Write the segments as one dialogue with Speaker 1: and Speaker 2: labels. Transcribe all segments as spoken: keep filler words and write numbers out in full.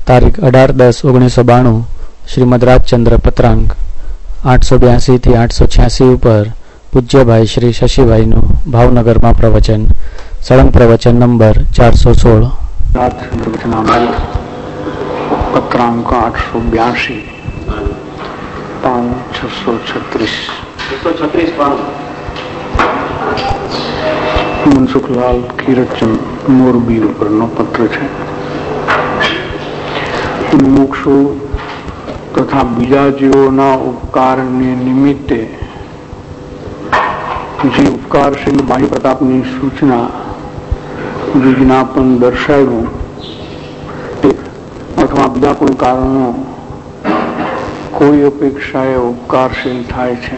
Speaker 1: તારીખ અઢાર દસ ઓગણીસો બાણું શ્રીમદ રાજચંદ્ર પત્રાંક આઠસો બ્યાસી થી આઠસો છ્યાસી ઉપર પૂજ્યભાઈ શ્રી શશીભાઈનું ભાવનગરમાં પ્રવચન. સળંગ પ્રવચન નંબર ચારસો સોળ.
Speaker 2: પત્રાંક આઠસો બ્યાસી પાનું છસો છત્રીસ છત્રીસ પાનું. મનસુખલાલ કિરચંદ મોરબી ઉપરનો પત્ર છે. મોક્ષો તથા બીજા જીવોના ઉપકારને નિમિત્તે જે ઉપકારશીલ બાહ્ય પ્રતાપની સૂચના વિજ્ઞાપન દર્શાવ્યું અથવા બીજા કોઈ કારણો કોઈ અપેક્ષાએ ઉપકારશીલ થાય છે.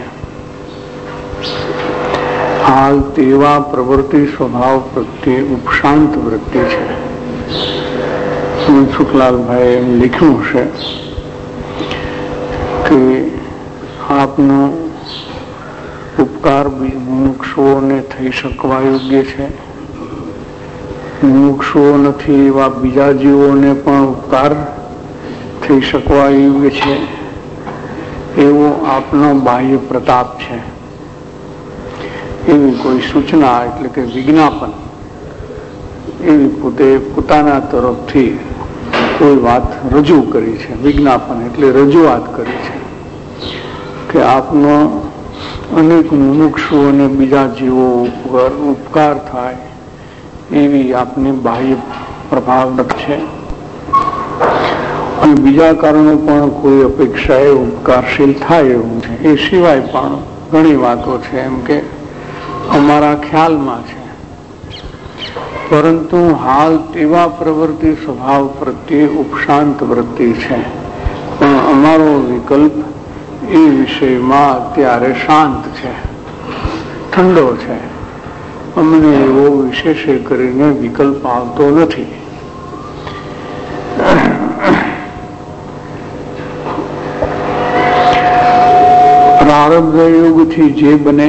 Speaker 2: હાલ તેવા પ્રવૃત્તિ સ્વભાવ પ્રત્યે ઉપશાંત વૃત્તિ છે. મનસુખલાલભાઈ એમ લખ્યું છે કે આપનો ઉપકાર મુમુક્ષુઓને થઈ શકવા યોગ્ય છે. મુમુક્ષુઓ નથી એવા બીજા જીવોને પણ ઉપકાર થઈ શકવા યોગ્ય છે એવો આપનો બાહ્ય પ્રતાપ છે. એવી કોઈ સૂચના એટલે કે વિજ્ઞાપન એવી પોતે પોતાના તરફથી કોઈ વાત રજૂ કરી છે. વિજ્ઞાપન એટલે રજૂઆત કરી છે કે આપનો અનેક મુમુક્ષુઓને બીજા જીવો ઉપર ઉપકાર થાય એવી આપની બાહ્ય પ્રભાવ છે અને બીજા કારણો પણ કોઈ અપેક્ષાએ ઉપકારશીલ થાય એવું છે. એ સિવાય પણ ઘણી વાતો છે એમ કે અમારા ખ્યાલમાં છે, પરંતુ હાલ તેવા પ્રવૃત્તિ સ્વભાવ પ્રત્યે ઉપશાંત વૃત્તિ છે, પણ અમારો વિકલ્પ એ વિષયમાં અત્યારે શાંત છે, ઠંડો છે. અમને એવો વિશેષ કરીને વિકલ્પ આવતો નથી. પ્રારબ્ધ યુગથી જે બને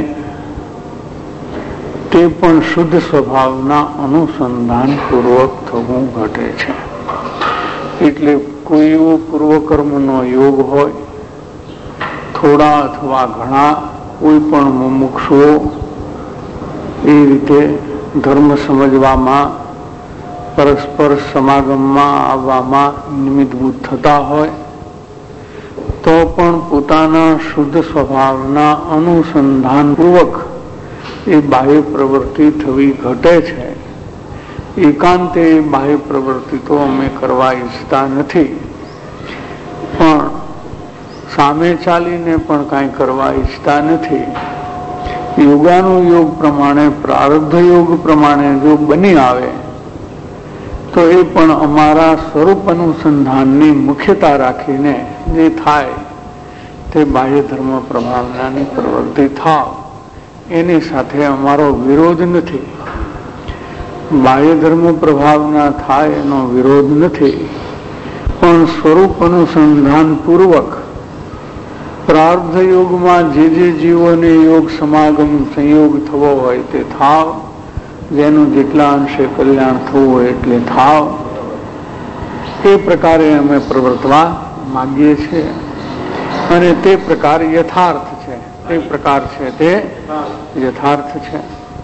Speaker 2: તે પણ શુદ્ધ સ્વભાવના અનુસંધાન પૂર્વક થવું ઘટે છે. એટલે કોઈ એવો પૂર્વકર્મનો યોગ હોય, થોડા અથવા ઘણા કોઈ પણ મુમુક્ષુઓ એ રીતે ધર્મ સમજવામાં પરસ્પર સમાગમમાં આવવામાં નિમિત્તભૂત થતા હોય તો પણ પોતાના શુદ્ધ સ્વભાવના અનુસંધાન પૂર્વક એ બાહ્ય પ્રવૃત્તિ થવી ઘટે છે. એકાંતે એ બાહ્ય પ્રવૃત્તિ તો અમે કરવા ઈચ્છતા નથી, પણ સામે ચાલીને પણ કાંઈ કરવા ઈચ્છતા નથી. યોગાનુયોગ પ્રમાણે પ્રારબ્ધ યોગ પ્રમાણે જો બની આવે તો એ પણ અમારા સ્વરૂપ અનુસંધાનની મુખ્યતા રાખીને જે થાય તે બાહ્ય ધર્મ પ્રભાવનાની પ્રવૃત્તિ થાવ એની સાથે અમારો વિરોધ નથી. બાહ્ય ધર્મ પ્રભાવના થાય એનો વિરોધ નથી, પણ સ્વરૂપ અનુસંધાન પૂર્વક પ્રારબ્ધ યોગમાં જે જે જીવોને યોગ સમાગમ સંયોગ થવો હોય તે થાવ, જેનું જેટલા અંશે કલ્યાણ થવું હોય એટલે થાવ. એ પ્રકારે અમે પ્રવર્તવા માગીએ છીએ અને તે પ્રકાર યથાર્થ છે. તે પ્રકાર છે તે યથાર્થ છે.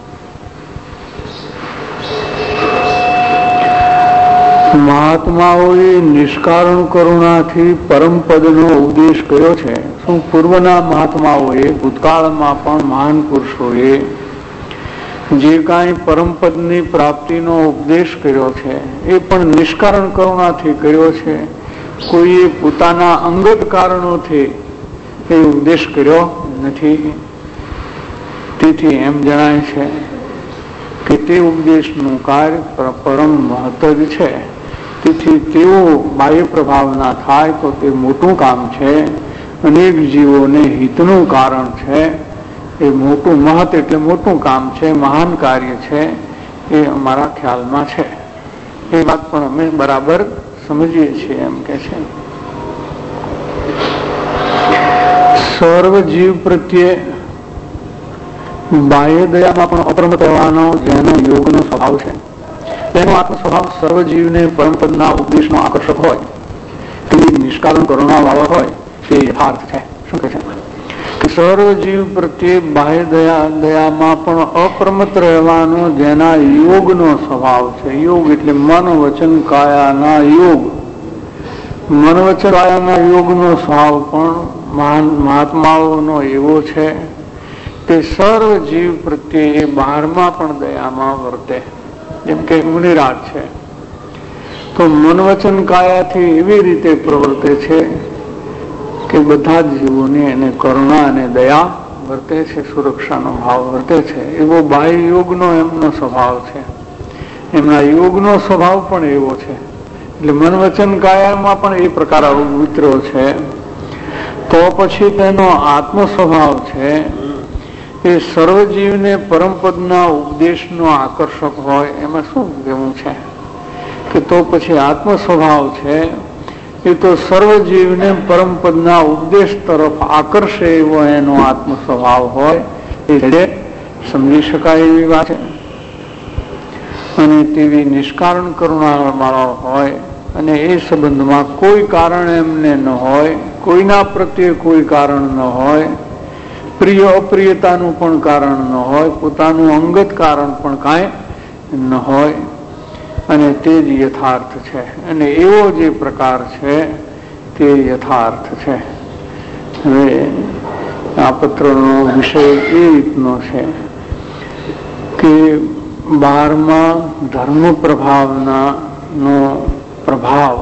Speaker 2: મહાત્માઓએ નિષ્કારણ કરુણાથી પરમપદનો ઉપદેશ કર્યો છે. શું પૂર્વના મહાત્માઓએ ભૂતકાળમાં પણ મહાન પુરુષોએ જે કાંઈ પરમપદની પ્રાપ્તિનો ઉપદેશ કર્યો છે એ પણ નિષ્કારણ કરુણાથી કર્યો છે. કોઈએ પોતાના અંગત કારણોથી એ ઉપદેશ કર્યો નથી. તેથી એમ જણાય છે કે તે ઉપદેશનું કાર્ય પરમ મહત્વ છે. તેથી તેઓ બાહ્ય પ્રભાવના થાય તો તે મોટું કામ છે, અનેક જીવોને હિતનું કારણ છે. એ મોટું મહત્વ એટલે મોટું કામ છે, મહાન કાર્ય છે. એ અમારા ખ્યાલમાં છે. એ વાત પણ અમે બરાબર સમજીએ છીએ એમ કે છે. સર્વ જીવ પ્રત્યે બાહ્ય દયામાં પણ અપ્રમત્ત રહેવાનો જેનો યોગનો સ્વભાવ છે, તેનો આત્મ સ્વભાવ સર્વ જીવને પરમપદના ઉપદેશનો આકર્ષક હોય નિષ્કારણ કરુણા વાળો હોય તે યથાર્થ છે. શું કહે છે? સર્વ જીવ પ્રત્યે બાહ્ય દયા દયામાં પણ અપ્રમત રહેવાનો જેના યોગનો સ્વભાવ છે. યોગ એટલે મન વચન કાયાના યોગ. મન વચન કાયાના યોગનો સ્વભાવ પણ મહાન મહાત્માઓનો એવો છે કે સર્વ જીવ પ્રત્યે બહારમાં પણ દયામાં વર્તે. જેમ કે મુનિરાજ છે તો મન વચન કાયાથી એવી રીતે પ્રવર્તે છે કે બધા જ જીવોને એને કરુણા અને દયા વર્તે છે, સુરક્ષાનો ભાવ વર્તે છે. એવો બાહ્ય યોગનો એમનો સ્વભાવ છે. એમના યોગનો સ્વભાવ પણ એવો છે. એટલે મન વચન કાયામાં પણ એ પ્રકાર વિતરો છે. તો પછી તેનો આત્મ સ્વભાવ છે એ સર્વજીવને પરમપદના ઉપદેશનો આકર્ષક હોય. એમાં શું કહેવું છે કે તો પછી આત્મ સ્વભાવ છે એ તો સર્વજીવને પરમપદના ઉપદેશ તરફ આકર્ષે એવો એનો આત્મ સ્વભાવ હોય એટલે સમજી શકાય એવી વાત છે. અને તેવી નિષ્કારણ કરુણા વાળો હોય અને એ સંબંધમાં કોઈ કારણ એમને ન હોય, કોઈના પ્રત્યે કોઈ કારણ ન હોય, પ્રિય અપ્રિયતાનું પણ કારણ ન હોય, પોતાનું અંગત કારણ પણ કાંઈ ન હોય, અને તે જ યથાર્થ છે. અને એવો જે પ્રકાર છે તે યથાર્થ છે. હવે આ પત્રનો વિષય એ રીતનો છે કે બારમાં ધર્મ પ્રભાવના નો પ્રભાવ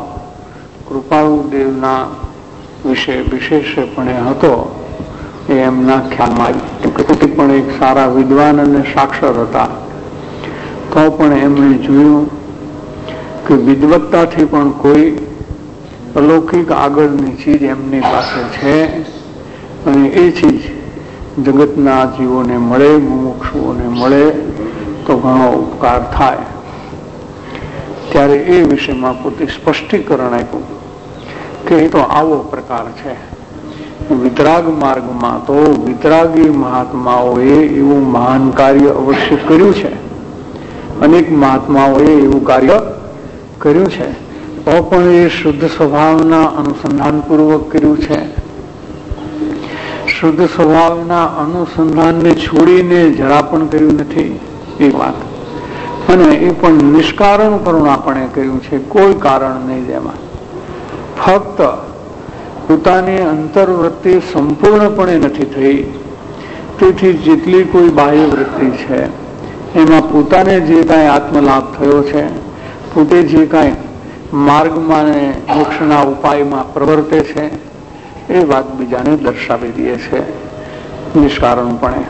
Speaker 2: કૃપાળુદેવના વિશે વિશેષપણે હતો એ એમના ખ્યાલમાં આવી. પણ એક સારા વિદ્વાન અને સાક્ષર હતા તો પણ એમણે જોયું કે વિદવત્તાથી પણ કોઈ અલૌકિક આગળની ચીજ એમની પાસે છે અને એ ચીજ જગતના જીવોને મળે, મુમુક્ષુઓને મળે તો ઘણો ઉપકાર થાય. ત્યારે એ વિષયમાં પોતે સ્પષ્ટીકરણ આપ્યું કે એ તો આવો પ્રકાર છે. વિતરાગ માર્ગમાં તો વિતરાગી મહાત્માઓએ એવું મહાન કાર્ય અવશ્ય કર્યું છે. અનેક મહાત્માઓએ એવું કાર્ય કર્યું છે તો પણ એ શુદ્ધ સ્વભાવના અનુસંધાન પૂર્વક કર્યું છે. શુદ્ધ સ્વભાવના અનુસંધાનને છોડીને જરા પણ કર્યું નથી એ વાત. અને એ પણ નિષ્કારણ કરુણાપણે કર્યું છે, કોઈ કારણ નહીં. જેમાં ફક્ત પોતાની અંતરવૃત્તિ સંપૂર્ણપણે નથી થઈ. તેથી જેટલી કોઈ બાહ્ય વૃત્તિ છે એમાં પોતાને જે કાંઈ આત્મલાભ થયો છે, પોતે જે કાંઈ માર્ગમાં ને મોક્ષના ઉપાયમાં પ્રવર્તે છે એ વાત બીજાને દર્શાવી દે છે નિષ્કારણપણે.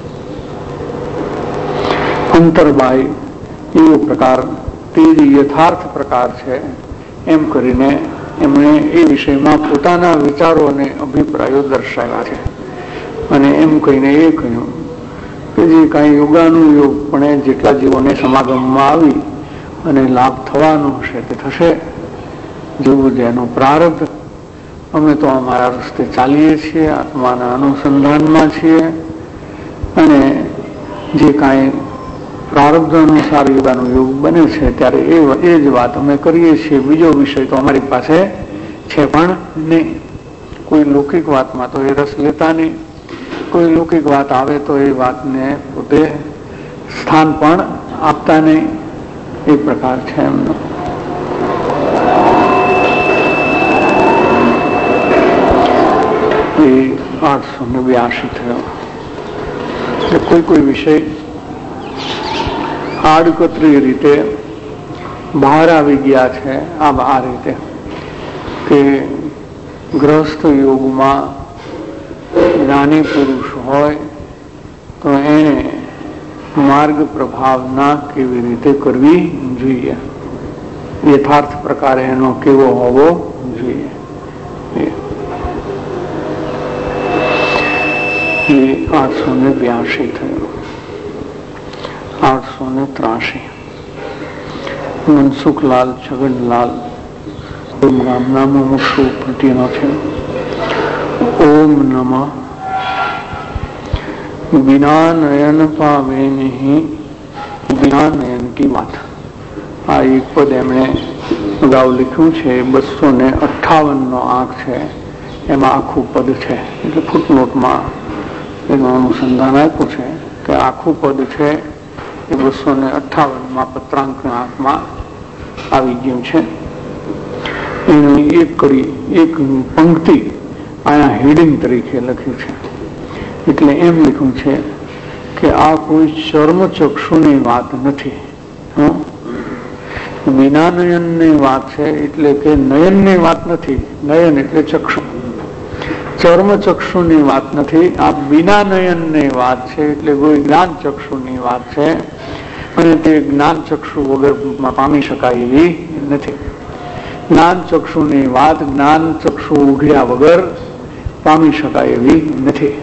Speaker 2: અંતર્બાહ્ય એવો પ્રકાર તે જ યથાર્થ પ્રકાર છે એમ કરીને એમણે એ વિષયમાં પોતાના વિચારો અને અભિપ્રાયો દર્શાવ્યા છે. અને એમ કહીને એ કહ્યું કે જે કાંઈ યોગાનુયોગ પણ જેટલા જીવોને સમાગમમાં આવી અને લાભ થવાનો હશે તે થશે. જેવું જેનું પ્રારબ્ધ. અમે તો અમારા રસ્તે ચાલીએ છીએ, આત્માના અનુસંધાનમાં છીએ અને જે કાંઈ પ્રારબ્ધ અનુસાર યોગાનો યોગ બને છે ત્યારે એ જ વાત અમે કરીએ છીએ. બીજો વિષય તો અમારી પાસે છે પણ નહીં. કોઈ લૌકિક વાતમાં તો એ રસ લેતા નહીં. કોઈ લૌકિક વાત આવે તો એ વાતને પોતે સ્થાન પણ આપતા નહીં. એ પ્રકાર છે એમનો. એ આઠસો ને બ્યાસી થયો. કોઈ કોઈ વિષય આડકતરી રીતે બહાર આવી ગયા છે. આ આ રીતે કે ગ્રહસ્થ યોગમાં જ્ઞાની પુરુષ હોય તો એને માર્ગ પ્રભાવના કેવી રીતે કરવી જોઈએ, યથાર્થ પ્રકારે એનો કેવો હોવો જોઈએ. એ આઠસો ને બ્યાસી થયો. આઠસો ને ત્રાસી મનસુખલાલ છગનલાલ ગામના મુમુક્ષુ પ્રત્યેનો છે. ઓમ નમઃ बिना नयन पावे नहीं बिना नयन की बात. આ એક પદ એમણે અગાઉ લખ્યું છે બસો ને અઠ્ઠાવન નો આંક છે, એમાં આખું પદ છે. એટલે ફૂટનોટમાં એનું અનુસંધાન આપ્યું છે કે આખું પદ છે એ બસો ને અઠ્ઠાવન માં પત્રાંકના આંકમાં આવી ગયું છે. એની એક કડી એક પંક્તિ અહીંયા હેડિંગ તરીકે લખ્યું છે. એટલે એમ લખ્યું છે કે આ કોઈ ચર્મચક્ષુની વાત નથી, વિના નયનની વાત છે. એટલે કે નયનની વાત નથી, નયન એટલે ચક્ષુ, ચર્મચક્ષુની વાત નથી, આ વિના નયનની વાત છે. એટલે કોઈ જ્ઞાન ચક્ષુની વાત છે અને તે જ્ઞાન ચક્ષુ વગર પામી શકાય એવી નથી. જ્ઞાન ચક્ષુની વાત જ્ઞાન ચક્ષુ ઉઘડ્યા વગર પામી શકાય એવી નથી.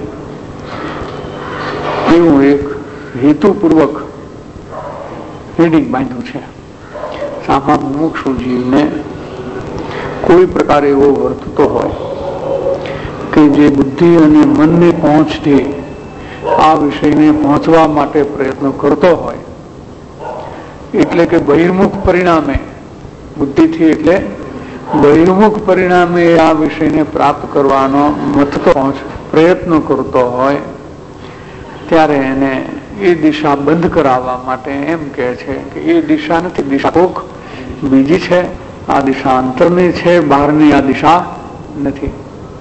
Speaker 2: એવું એક હેતુપૂર્વક હેડિંગ બાંધ્યું છે. આમાં મુમુક્ષુ જીવને કોઈ પ્રકાર એવો વર્તતો હોય કે જે બુદ્ધિ અને મનને પહોંચથી આ વિષયને પહોંચવા માટે પ્રયત્ન કરતો હોય, એટલે કે બહિર્મુખ પરિણામે બુદ્ધિથી એટલે બહિર્મુખ પરિણામે આ વિષયને પ્રાપ્ત કરવાનો મથતો પ્રયત્ન કરતો હોય, ત્યારે એને એ દિશા બંધ કરાવવા માટે એમ કહે છે કે એ દિશા નથી, દિશા કોક બીજી છે, આ દિશા અંતરની છે, બહારની આ દિશા નથી.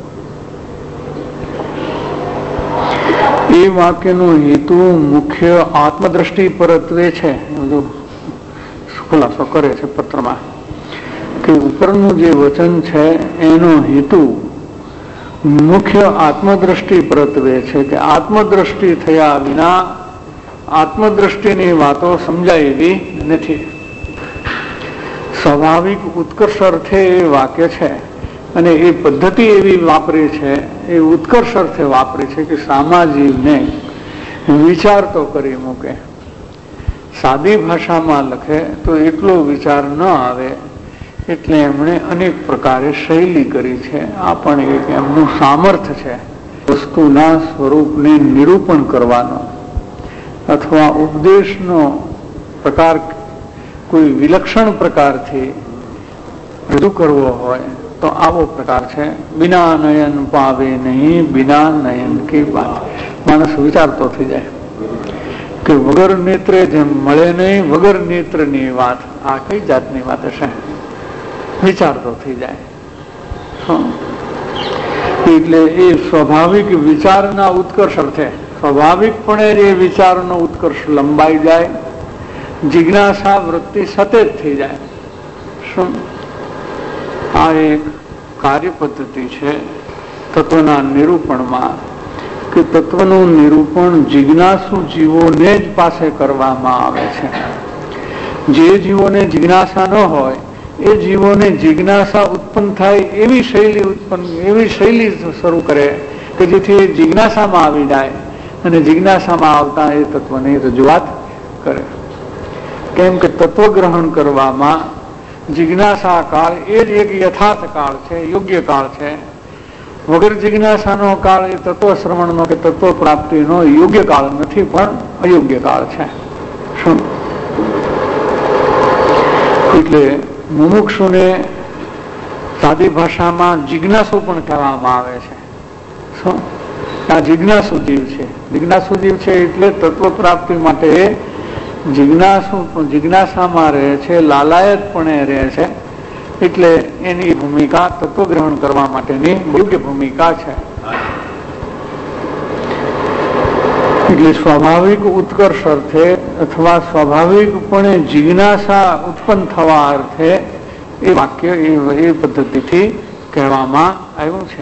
Speaker 2: એ વાક્યનો હેતુ મુખ્ય આત્મદ્રષ્ટિ પરત્વે છે. બધું ખુલાસો કરે છે પત્રમાં કે ઉપરનું જે વચન છે એનો હેતુ મુખ્ય આત્મદ્રષ્ટિ પરત્વે છે કે આત્મદ્રષ્ટિ થયા વિના આત્મદ્રષ્ટિની વાતો સમજાય એવી નથી. સ્વાભાવિક ઉત્કર્ષ અર્થે એ વાક્ય છે અને એ પદ્ધતિ એવી વાપરી છે, એ ઉત્કર્ષ અર્થે વાપરી છે કે સામાજીવને વિચાર તો કરી મૂકે. સાદી ભાષામાં લખે તો એટલો વિચાર ન આવે, એટલે એમણે અનેક પ્રકારે શૈલી કરી છે. આ પણ એક એમનું સામર્થ્ય છે વસ્તુના સ્વરૂપને નિરૂપણ કરવાનો, અથવા ઉપદેશનો પ્રકાર કોઈ વિલક્ષણ પ્રકારથી રજૂ કરવો હોય તો આવો પ્રકાર છે. બિના નયન પાવે નહીં બિના નયન કી વાત. માણસ વિચારતો થઈ જાય કે વગર નેત્રે જેમ મળે નહીં, વગર નેત્રની વાત આ કઈ જાતની વાત હશે, વિચારતો થઈ જાય. એટલે એ સ્વાભાવિક વિચારના ઉત્કર્ષ અર્થે સ્વાભાવિકપણે એ વિચારનો ઉત્કર્ષ લંબાઈ જાય, જિજ્ઞાસા વૃત્તિ સતત થઈ જાય. શું આ એક કાર્ય પદ્ધતિ છે તત્વના નિરૂપણમાં કે તત્વનું નિરૂપણ જિજ્ઞાસુ જીવોને જ પાસે કરવામાં આવે છે. જે જીવોને જિજ્ઞાસા ન હોય એ જીવોને જિજ્ઞાસા ઉત્પન્ન થાય એવી શૈલી ઉત્પન્ન એવી શૈલી શરૂ કરે કે જેથી એ જિજ્ઞાસામાં આવી જાય અને જિજ્ઞાસામાં આવતા એ તત્વની રજૂઆત કરે. કેમ કે તત્વ ગ્રહણ કરવામાં જિજ્ઞાસા કાળ એ જ એક યથાર્થ કાળ છે, યોગ્ય કાળ છે. વગર જિજ્ઞાસાનો કાળ એ તત્વ શ્રવણનો કે તત્વ પ્રાપ્તિનો યોગ્ય કાળ નથી, પણ અયોગ્ય કાળ છે. શું એટલે મુમુક્ષુને સાદી ભાષામાં જિજ્ઞાસુ પણ કહેવામાં આવે છે. શું આ જિજ્ઞાસુ જીવ છે? જિજ્ઞાસુ જીવ છે એટલે તત્વ પ્રાપ્તિ માટે જિજ્ઞાસુ જિજ્ઞાસામાં રહે છે, લાલાયતપણે રહે છે. એટલે એની ભૂમિકા તત્વ ગ્રહણ કરવા માટેની યોગ્ય ભૂમિકા છે. એટલે સ્વાભાવિક ઉત્કર્ષ અર્થે અથવા સ્વાભાવિકપણે જિજ્ઞાસા ઉત્પન્ન થવા અર્થે એ વાક્ય એ પદ્ધતિથી કહેવામાં આવ્યું છે.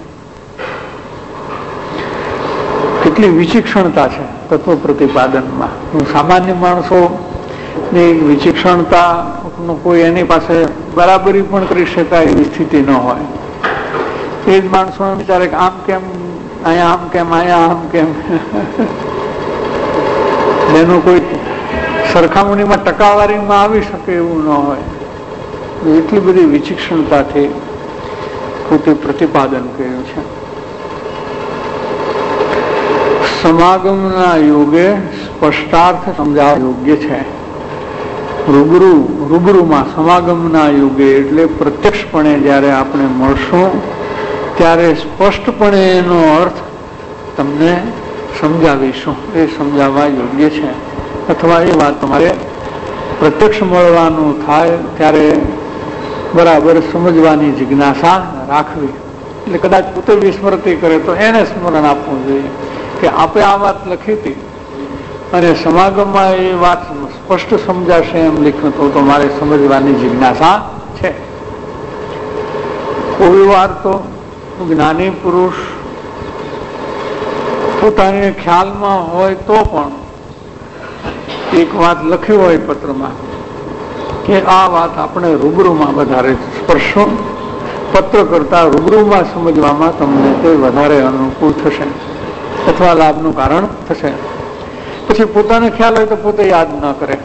Speaker 2: કેટલી વિચિક્ષણતા છે તત્વ પ્રતિપાદનમાં. સામાન્ય માણસો ની વિચિક્ષણતા કોઈ એની પાસે બરાબરી પણ કરી શકાય એવી સ્થિતિ ન હોય. એ જ માણસો વિચારે કે આમ કેમ, અહીંયા આમ કેમ, અહીંયા આમ કેમ. એનું કોઈ સરખામણીમાં ટકાવારીમાં આવી શકે એવું ન હોય. એટલી બધી વિચિક્ષણતાથી પોતે પ્રતિપાદન કર્યું છે. સમાગમના યોગે સ્પષ્ટાર્થ સમજાવવા યોગ્ય છે. રૂબરૂ રૂબરૂમાં સમાગમના યુગે એટલે પ્રત્યક્ષપણે જ્યારે આપણે મળશું ત્યારે સ્પષ્ટપણે એનો અર્થ તમને સમજાવીશું. એ સમજાવવા યોગ્ય છે. અથવા એ વાત તમારે પ્રત્યક્ષ મળવાનું થાય ત્યારે બરાબર સમજવાની જિજ્ઞાસા રાખવી. એટલે કદાચ પોતે વિસ્મૃતિ કરે તો એને સ્મરણ આપવું જોઈએ કે આપે આ વાત લખી હતી અને સમાગમમાં એ વાત સ્પષ્ટ સમજાશે એમ લખ્યું હતું, તો મારે સમજવાની જિજ્ઞાસા છે. કોઈ વાર તો જ્ઞાની પુરુષ પોતાને ખ્યાલમાં હોય તો પણ એક વાત લખી હોય પત્રમાં કે આ વાત આપણે રૂબરૂમાં વધારે સ્પર્શો, પત્ર કરતા રૂબરૂમાં સમજવામાં તમને તે વધારે અનુકૂળ થશે અથવા લાભનું કારણ થશે. પછી પોતાને ખ્યાલ હોય તો પોતે યાદ ન કરે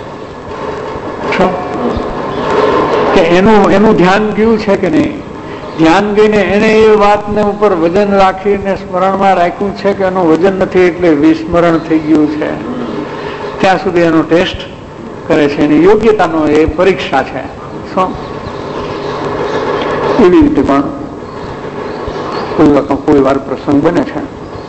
Speaker 2: કે એનું એનું ધ્યાન ગયું છે કે નહીં. ધ્યાન ગઈને એને એ વાતને ઉપર વજન રાખીને સ્મરણમાં રાખ્યું છે કે એનું વજન નથી એટલે વિસ્મરણ થઈ ગયું છે, ત્યાં સુધી એનો ટેસ્ટ કરે છે. એની યોગ્યતાનો એ પરીક્ષા છે. શું એવી રીતે પણ કોઈ વખત કોઈ વાર પ્રસંગ બને છે.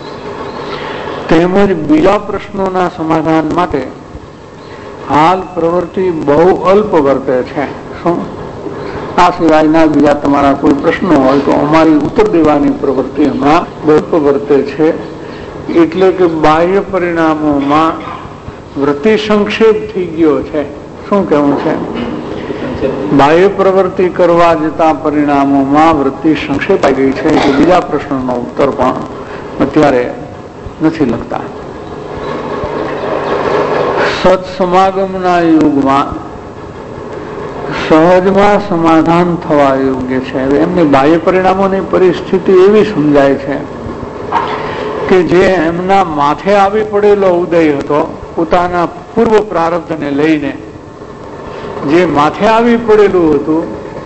Speaker 2: તેમજ બીજા પ્રશ્નોના સમાધાન માટે હાલ પ્રવૃત્તિ બહુ અલ્પ વર્તે છે. શું આ સિવાયના બીજા તમારા કોઈ પ્રશ્નો હોય તો અમારી ઉત્તર દેવાની પ્રવૃત્તિ હમણાં બહુ અલ્પ વર્તે છે. એટલે કે બાહ્ય પરિણામોમાં વૃત્તિ સંક્ષેપ થઈ ગયો છે. શું કહેવું છે? બાહ્ય પ્રવૃત્તિ કરવા જતા પરિણામોમાં વૃત્તિ સંક્ષેપ આવી ગઈ છે. એટલે બીજા પ્રશ્નોનો ઉત્તર પણ અત્યારે નથી લખતા. સત્સમાગમના યુગમાં સહજમાં સમાધાન થવા યોગ્ય છે. એમની બાહ્ય પરિણામોની પરિસ્થિતિ એવી સમજાય છે કે જે એમના માથે આવી પડેલો ઉદય હતો, પોતાના પૂર્વ પ્રારબ્ધને લઈને જે માથે આવી પડેલું હતું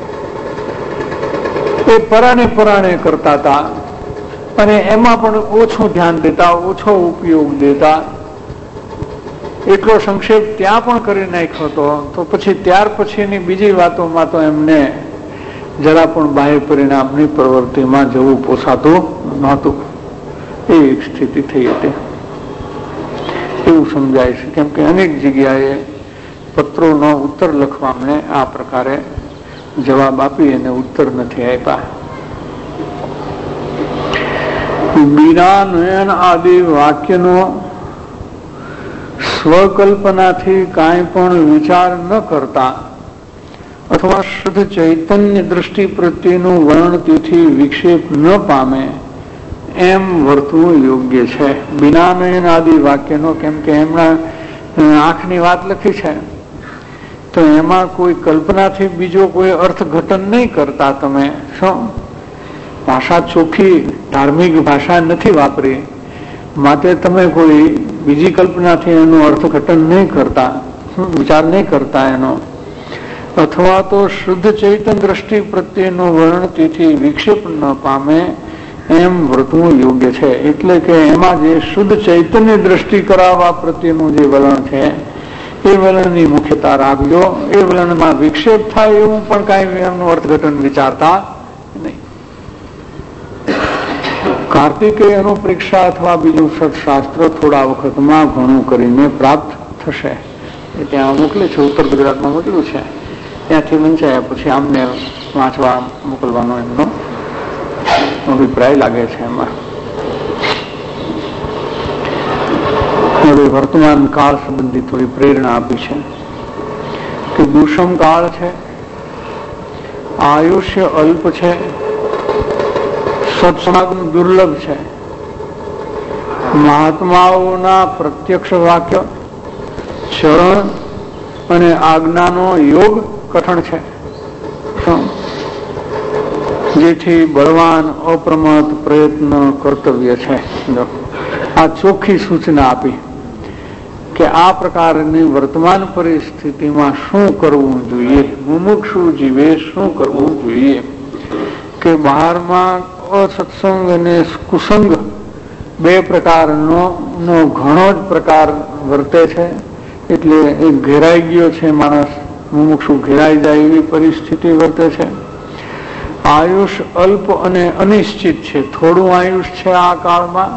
Speaker 2: એ પરાણે પરાણે કરતા હતા અને એમાં પણ ઓછું ધ્યાન દેતા, ઓછો ઉપયોગ દેતા. એટલો સંક્ષેપ ત્યાં પણ કરી નાખ્યો હતો. તો પછી ત્યાર પછીની બીજી વાતોમાં તો એમને જરા પણ બાહ્ય પરિણામની પ્રવૃત્તિમાં જવું પોસાતું નહોતું. એ એક સ્થિતિ થઈ હતી એવું સમજાય છે. કેમ કે અનેક જગ્યાએ પત્રોનો ઉત્તર લખવા અમને આ પ્રકારે જવાબ આપી અને ઉત્તર નથી આપ્યા. બીના નયન આદિ વાક્યનો સ્વકલ્પનાથી કાંઈ પણ વિચાર ન કરતા અથવા શુદ્ધ ચૈતન્ય દ્રષ્ટિ પ્રત્યેનું વર્ણનથી વિક્ષેપ ન પામે એમ વર્તવું યોગ્ય છે. બીના નયન આદિ વાક્યનો, કેમ કે એમના આંખની વાત લખી છે તો એમાં કોઈ કલ્પનાથી બીજો કોઈ અર્થઘટન નહીં કરતા. તમે શું ભાષા ચોખ્ખી ધાર્મિક ભાષા નથી વાપરી, માટે તમે કોઈ બીજી કલ્પનાથી એનું અર્થઘટન નહીં કરતા, વિચાર નહીં કરતા એનો, અથવા તો શુદ્ધ ચૈતન્ય દ્રષ્ટિ પ્રત્યેનું વર્ણનથી વિક્ષેપ ન પામે એમ વર્તવું યોગ્ય છે. એટલે કે એમાં જે શુદ્ધ ચૈતન્ય દ્રષ્ટિ કરાવવા પ્રત્યેનું જે વલણ છે એ વલણની મુખ્યતા રાખજો. એ વલણમાં વિક્ષેપ થાય એવું પણ કાંઈ એમનું અર્થઘટન વિચારતા નહીં. કાર્તિકેય અનુપરીક્ષા અથવા બીજું સત્શાસ્ત્ર થોડા વખતમાં ઘણું કરીને પ્રાપ્ત થશે. એ ત્યાં મોકલે છે, ઉત્તર ગુજરાતમાં મોકલ્યું છે, ત્યાંથી વંચાયા પછી આમને વાંચવા મોકલવાનો એમનો અભિપ્રાય લાગે છે. એમાં હવે વર્તમાન કાળ સંબંધી થોડી પ્રેરણા આપી છે કે દુષમ કાળ છે, આયુષ્ય અલ્પ છે, સત્સમાગમ દુર્લભ છે, મહાત્માઓના પ્રત્યક્ષ વાક્ય, ચરણ અને આજ્ઞાનો યોગ કઠણ છે, જેથી બળવાન અપ્રમત્ત પ્રયત્ન કર્તવ્ય છે. આ ચોખ્ખી સૂચના આપી કે આ પ્રકારની વર્તમાન પરિસ્થિતિમાં શું કરવું જોઈએ, મુમુક્ષુ જીવે શું કરવું જોઈએ. કે બહારમાં અસત્સંગ અને કુસંગ બે પ્રકારનો નો ઘણો જ પ્રકાર વર્તે છે. એટલે એ ઘેરાઈ ગયો છે માણસ મુમુક્ષુ ઘેરાઈ જાય એવી પરિસ્થિતિ વર્તે છે. આયુષ અલ્પ અને અનિશ્ચિત છે. થોડું આયુષ છે આ કાળમાં,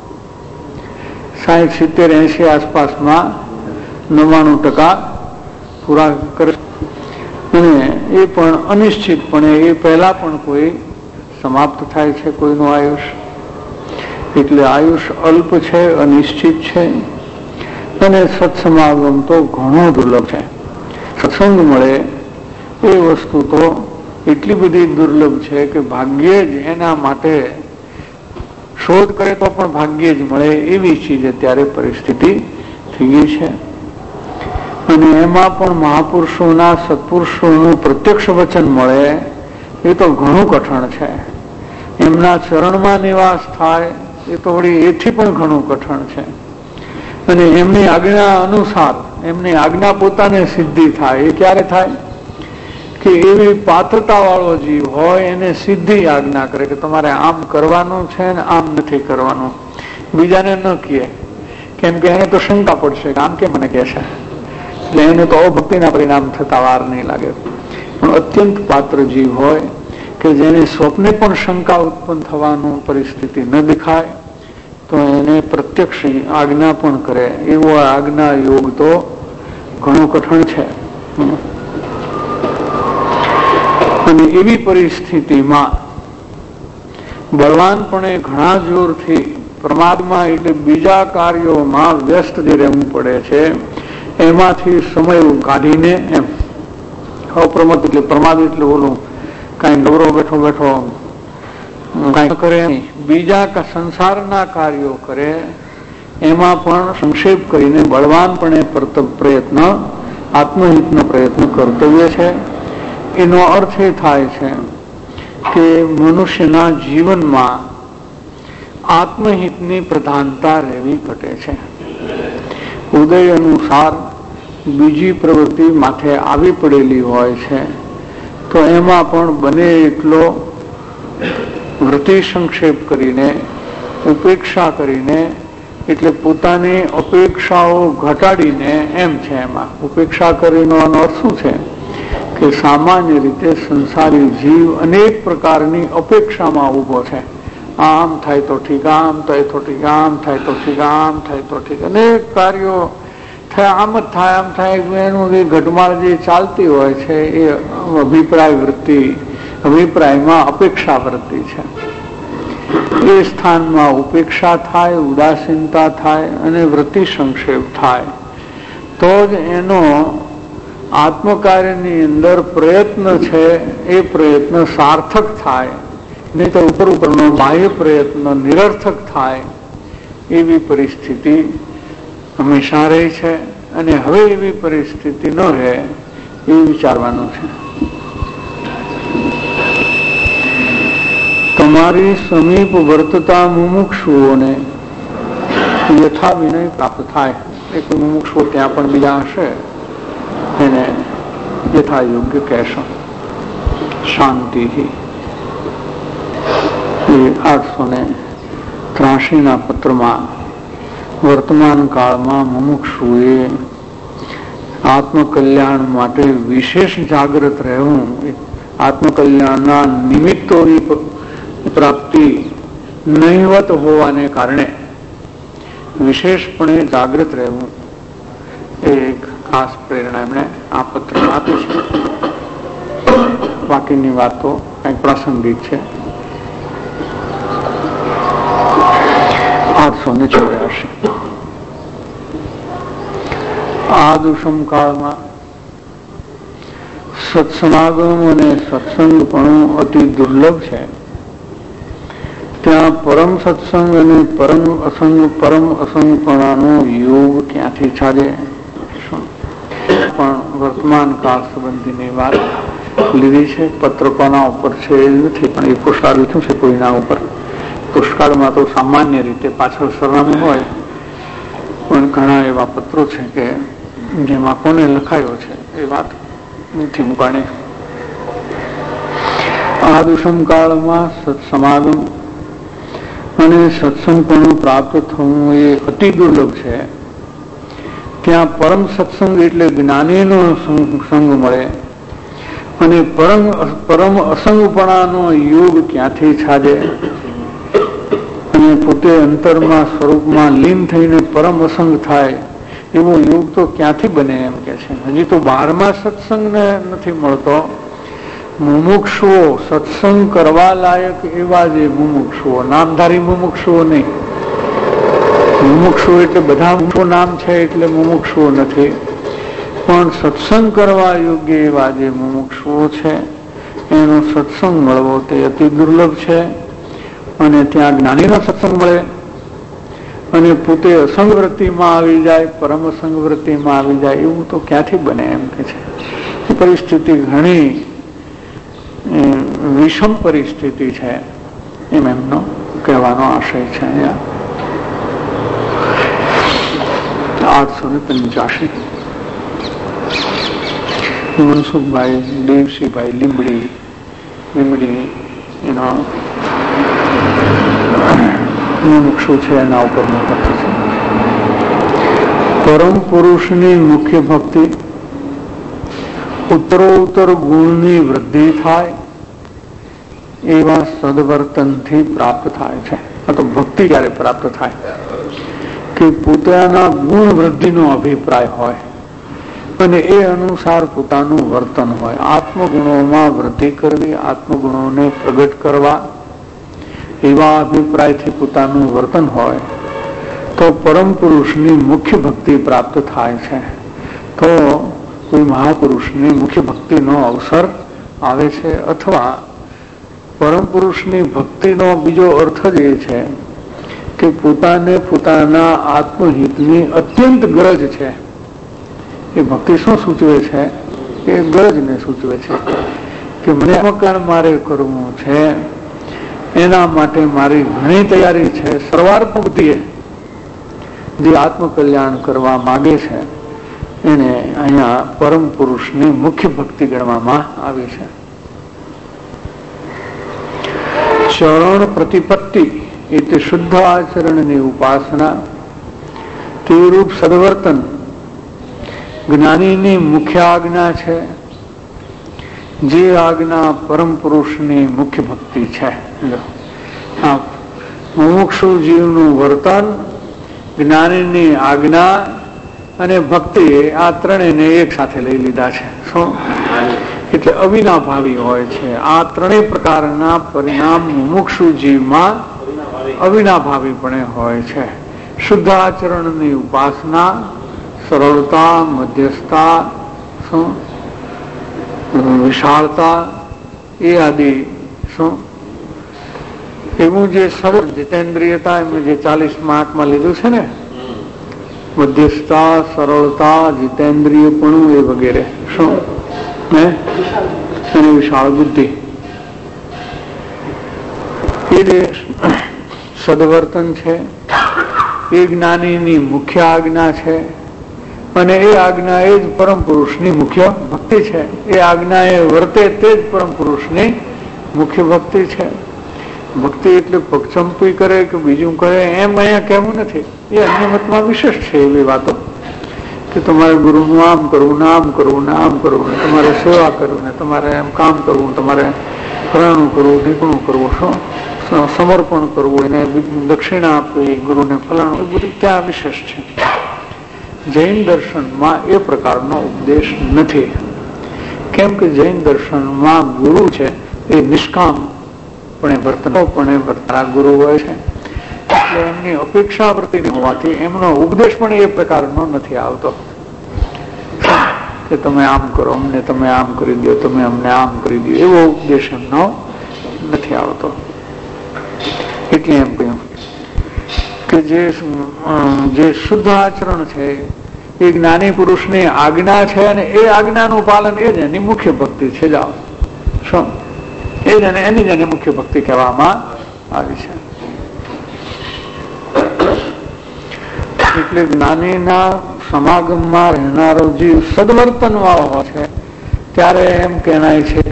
Speaker 2: સાહીઠ સિત્તેર એસી આસપાસમાં નવ્વાણું ટકા પૂરા કરે, અને એ પણ અનિશ્ચિતપણે એ પહેલા પણ કોઈ સમાપ્ત થાય છે કોઈનું આયુષ. એટલે આયુષ અલ્પ છે, અનિશ્ચિત છે. અને સત્સમાગમ તો ઘણો દુર્લભ છે. સત્સંગ મળે એ વસ્તુ તો એટલી બધી દુર્લભ છે કે ભાગ્યે જ એના માટે શોધ કરે તો પણ ભાગ્યે જ મળે એવી ચીજ અત્યારે પરિસ્થિતિ થઈ ગઈ છે. અને એમાં પણ મહાપુરુષોના સત્પુરુષોનું પ્રત્યક્ષ વચન મળે એ તો ઘણું કઠણ છે. એમના ચરણમાં નિવાસ થાય એ તો વળી એથી પણ ઘણું કઠણ છે. અને એમની આજ્ઞા અનુસાર એમની આજ્ઞા પોતાને સિદ્ધિ થાય એ ક્યારે થાય કે એવી પાત્રતા વાળો જીવ હોય એને સીધી આજ્ઞા કરે કે તમારે આમ કરવાનું છે ને આમ નથી કરવાનું. બીજાને ન કહે, કેમ કે એને તો શંકા પડશે કે આમ કેમ મને કહે છે, એટલે એને તો અભક્તિના પરિણામ થતા વાર નહીં લાગે. પણ અત્યંત પાત્ર જીવ હોય કે જેને સ્વપ્ને પણ શંકા ઉત્પન્ન થવાનું પરિસ્થિતિ ન દેખાય તો એને પ્રત્યક્ષ આજ્ઞા પણ કરે એવો આજ્ઞા યોગ તો ઘણો કઠણ છે. અને એવી પરિસ્થિતિમાં બળવાનપણે ઘણા જોરથી પ્રમાદમાં એટલે બીજા કાર્યોમાં વ્યસ્ત જે રહેવું પડે છે એમાંથી સમય કાઢીને એમ અપ્રમદ એટલે પ્રમાદ એટલે બોલું કઈ નવરો બેઠો બેઠો કઈ કરે નહીં, બીજા સંસારના કાર્યો કરે એમાં પણ સંક્ષેપ કરીને બળવાનપણે પ્રયત્ન આત્મહિતનો પ્રયત્ન કર્તવ્ય છે. એનો અર્થ એ થાય છે કે મનુષ્યના જીવનમાં આત્મહિતની પ્રધાનતા રહેવી ઘટે છે. ઉદય અનુસાર બીજી પ્રવૃત્તિ માથે આવી પડેલી હોય છે તો એમાં પણ બને એટલો વૃત્તિ સંક્ષેપ કરીને ઉપેક્ષા કરીને એટલે પોતાની અપેક્ષાઓ ઘટાડીને એમ છે. એમાં ઉપેક્ષા કરીને અર્થ શું છે કે સામાન્ય રીતે સંસારી જીવ અનેક પ્રકારની અપેક્ષામાં ઉભો છે. આમ થાય તો ઠીક, આમ થાય તો ઠીક, આમ થાય તો ઠીક, આમ થાય તો ઠીક, અનેક કાર્યો થાય, આમ જ થાય આમ થાય એનું જે ઘટમાળ જે ચાલતી હોય છે એ અભિપ્રાય વૃત્તિ, અભિપ્રાયમાં અપેક્ષા વૃત્તિ છે. એ સ્થાનમાં ઉપેક્ષા થાય, ઉદાસીનતા થાય અને વૃત્તિ સંક્ષેપ થાય તો જ એનો આત્મકાર્યની અંદર પ્રયત્ન છે એ પ્રયત્ન સાર્થક થાય, નહીં તો ઉપર ઉપરનો બાહ્ય પ્રયત્ન નિરર્થક થાય. એવી પરિસ્થિતિ હંમેશા રહી છે અને હવે એવી પરિસ્થિતિ ન રહે એ વિચારવાનું છે. તમારી સમીપ વર્તતા મુમુક્ષુઓને યથા વિનય પ્રાપ્ત થાય. એક મુમુક્ષુ ત્યાં પણ બીજા હશે એને યથા યોગ્ય કહેશો. શાંતિ એ આઠસો ને ત્રાસી ના પત્રમાં વર્તમાન કાળમાં મુમુક્ષુએ આત્મકલ્યાણ માટે વિશેષ જાગૃત રહેવું, આત્મકલ્યાણના નિમિત્તોની પ્રાપ્તિ નહીવત હોવાને કારણે વિશેષપણે જાગૃત રહેવું એ એક ખાસ પ્રેરણા એમણે આ પત્રમાં આપી છે. બાકીની વાતો કંઈક પ્રાસંગિક છે. આઠસો ને ચોર્યાસી આ દુષમ કાળમાં સત્સમાગમ અને સત્સંગપણું અતિ દુર્લભ છે. ત્યાં પરમ સત્સંગ અને પરમ અસંગ પરમ અસંગપણાનો યોગ ક્યાંથી ચાલે? પણ વર્તમાન કાળ સંબંધીની વાત લીધી છે. પત્રકોના ઉપર છે એ નથી, પણ એ પુષ્કાળ લીધું છે કોઈના ઉપર. પુષ્કાળમાં તો સામાન્ય રીતે પાછળ સરનામું હોય, પણ ઘણા એવા પત્રો છે કે જેમાં કોને લખાયો છે એ વાત નથી મુકાણી. આ દુષમ કાળમાં સત્સમાગમ અને સત્સંગપણું પ્રાપ્ત થવું એ અતિ દુર્લભ છે. ત્યાં પરમ સત્સંગ એટલે જ્ઞાનીનો સંગ મળે અને પરમ પરમ અસંગપણાનો યોગ ક્યાંથી છાજે અને પોતે અંતરમાં સ્વરૂપમાં લીન થઈને પરમ અસંગ થાય એવો યોગ તો ક્યાંથી બને એમ કે છે. હજી તો બારમા સત્સંગને નથી મળતો. મુમુક્ષુઓ સત્સંગ કરવા લાયક એવા જે મુમુક્ષુઓ, નામધારી મુમુક્ષુઓ નહીં. મુમુક્ષુ એટલે બધા નામ છે એટલે મુમુક્ષુઓ નથી, પણ સત્સંગ કરવા યોગ્ય એવા જે મુમુક્ષુઓ છે એનો સત્સંગ મળવો તે અતિ દુર્લભ છે. અને ત્યાં જ્ઞાનીનો સત્સંગ મળે અને પોતે અસંગ વૃત્તિમાં આવી જાય, પરમ અસંગ વૃત્તિમાં આવી જાય એવું તો ક્યાંથી બને એમ કે છે. પરિસ્થિતિ ઘણી વિષમ પરિસ્થિતિ છે એમ એમનો કહેવાનો આશય છે. અહીંયા આઠસો ને પંચ્યાસી મનસુખભાઈ દેવસિંહભાઈ લીંબડી લીંબડી એનો મુમુક્ષુ છે એના ઉપર ભક્તિ છે. પરમ પુરુષની મુખ્ય ભક્તિ ઉત્તરોત્તર ગુણની વૃદ્ધિ થાય એવા સદવર્તનથી પ્રાપ્ત થાય છે. આ તો ભક્તિ ક્યારે પ્રાપ્ત થાય કે પોતાના ગુણ વૃદ્ધિનો અભિપ્રાય હોય અને એ અનુસાર પોતાનું વર્તન હોય. આત્મગુણોમાં વૃદ્ધિ કરવી, આત્મગુણોને પ્રગટ કરવા એવા અભિપ્રાયથી પોતાનું વર્તન હોય તો પરમ પુરુષની મુખ્ય ભક્તિ પ્રાપ્ત થાય છે. તો કોઈ મહાપુરુષની મુખ્ય ભક્તિનો અવસર આવે છે. અથવા પરમ પુરુષની ભક્તિનો બીજો અર્થ જ એ છે કે પોતાને પોતાના આત્મહિતની અત્યંત ગરજ છે. એ ભક્તિ શું સૂચવે છે? એ ગરજને સૂચવે છે કે મને મકાન મારે કરવું છે, એના માટે મારી ઘણી તૈયારી છે. સર્વાર્થ બુદ્ધિએ જે આત્મકલ્યાણ કરવા માંગે છે એને અહીંયા પરમ પુરુષની મુખ્ય ભક્તિ ગણવામાં આવી છે. ચરણ પ્રતિપત્તિ એટલે શુદ્ધ આચરણની ઉપાસના, તે રૂપ સદવર્તન જ્ઞાનીની મુખ્ય આજ્ઞા છે. જે આજ્ઞા પરમ પુરુષની મુખ્ય ભક્તિ છે. મુમુક્ષુ જીવનું વર્તન, જ્ઞાનીની આજ્ઞા અને ભક્તિ આ ત્રણેયને એક સાથે લઈ લીધા છે. શું એટલે અવિનાભાવી હોય છે. આ ત્રણેય પ્રકારના પરિણામ મુમુક્ષુ જીવમાં અવિનાભાવીપણે હોય છે. શુદ્ધ આચરણની ઉપાસના, સરળતા, મધ્યસ્થતા, શું વિશાળતા એ આદિ શું એવું જે સરળ જીતેન્દ્રિયતા એમ જે ચાલીસમાં આંકમાં લીધું છે ને, મધ્યસ્થતા, સરળતા, જીતેન્દ્રિયપણું એ વગેરે શું ને એની વિશાળ બુદ્ધિ એ જે સદવર્તન છે એ જ્ઞાનીની મુખ્ય આજ્ઞા છે. અને એ આજ્ઞા એ જ પરમ પુરુષની મુખ્ય ભક્તિ છે. એ આજ્ઞા એ વર્તે તે જ પરમ પુરુષની મુખ્ય ભક્તિ છે. ભક્તિ એટલે પગચંપી કરે કે બીજું કરે એમ અહીંયા કહેવું નથી. એ અન્ય મતમાં વિશેષ છે એવી વાતો કે તમારે ગુરુનું આમ કરવું ને આમ કરવું ને આમ કરવું ને તમારે સેવા કરવું ને તમારે એમ કામ કરવું, તમારે ફલાણું કરવું, ઢીકણું કરવું, શું સમર્પણ કરવું, એને દક્ષિણા આપવી ગુરુને, ફલાણું, એ બધું ત્યાં વિશેષ છે. જૈન દર્શનમાં એ પ્રકારનો ઉપદેશ નથી. કેમ કે જૈન દર્શનમાં ગુરુ છે એ નિષ્કામ પણ વર્તનોપણે વર્તના ગુરુ હોય છે. એટલે એમની અપેક્ષા વર્તી હોવાથી એમનો ઉપદેશ પણ એ પ્રકારનો નથી આવતો કે તમે આમ કરો, અમને તમે આમ કરી દો, તમે અમને આમ કરી દો, એવો ઉપદેશ એમનો નથી આવતો. એટલે એમ કહ્યું કે જે જે શુદ્ધ આચરણ છે એ જ્ઞાની પુરુષની આજ્ઞા છે અને એ આજ્ઞાનું પાલન એ જ એની મુખ્ય ભક્તિ છે. જાઓ શું એ જ એની જ એની મુખ્ય ભક્તિ કહેવામાં આવી છે. એટલે જ્ઞાનીના સમાગમમાં રહેનારો જીવ સદવર્તન વાળો છે ત્યારે એમ કહેવાય છે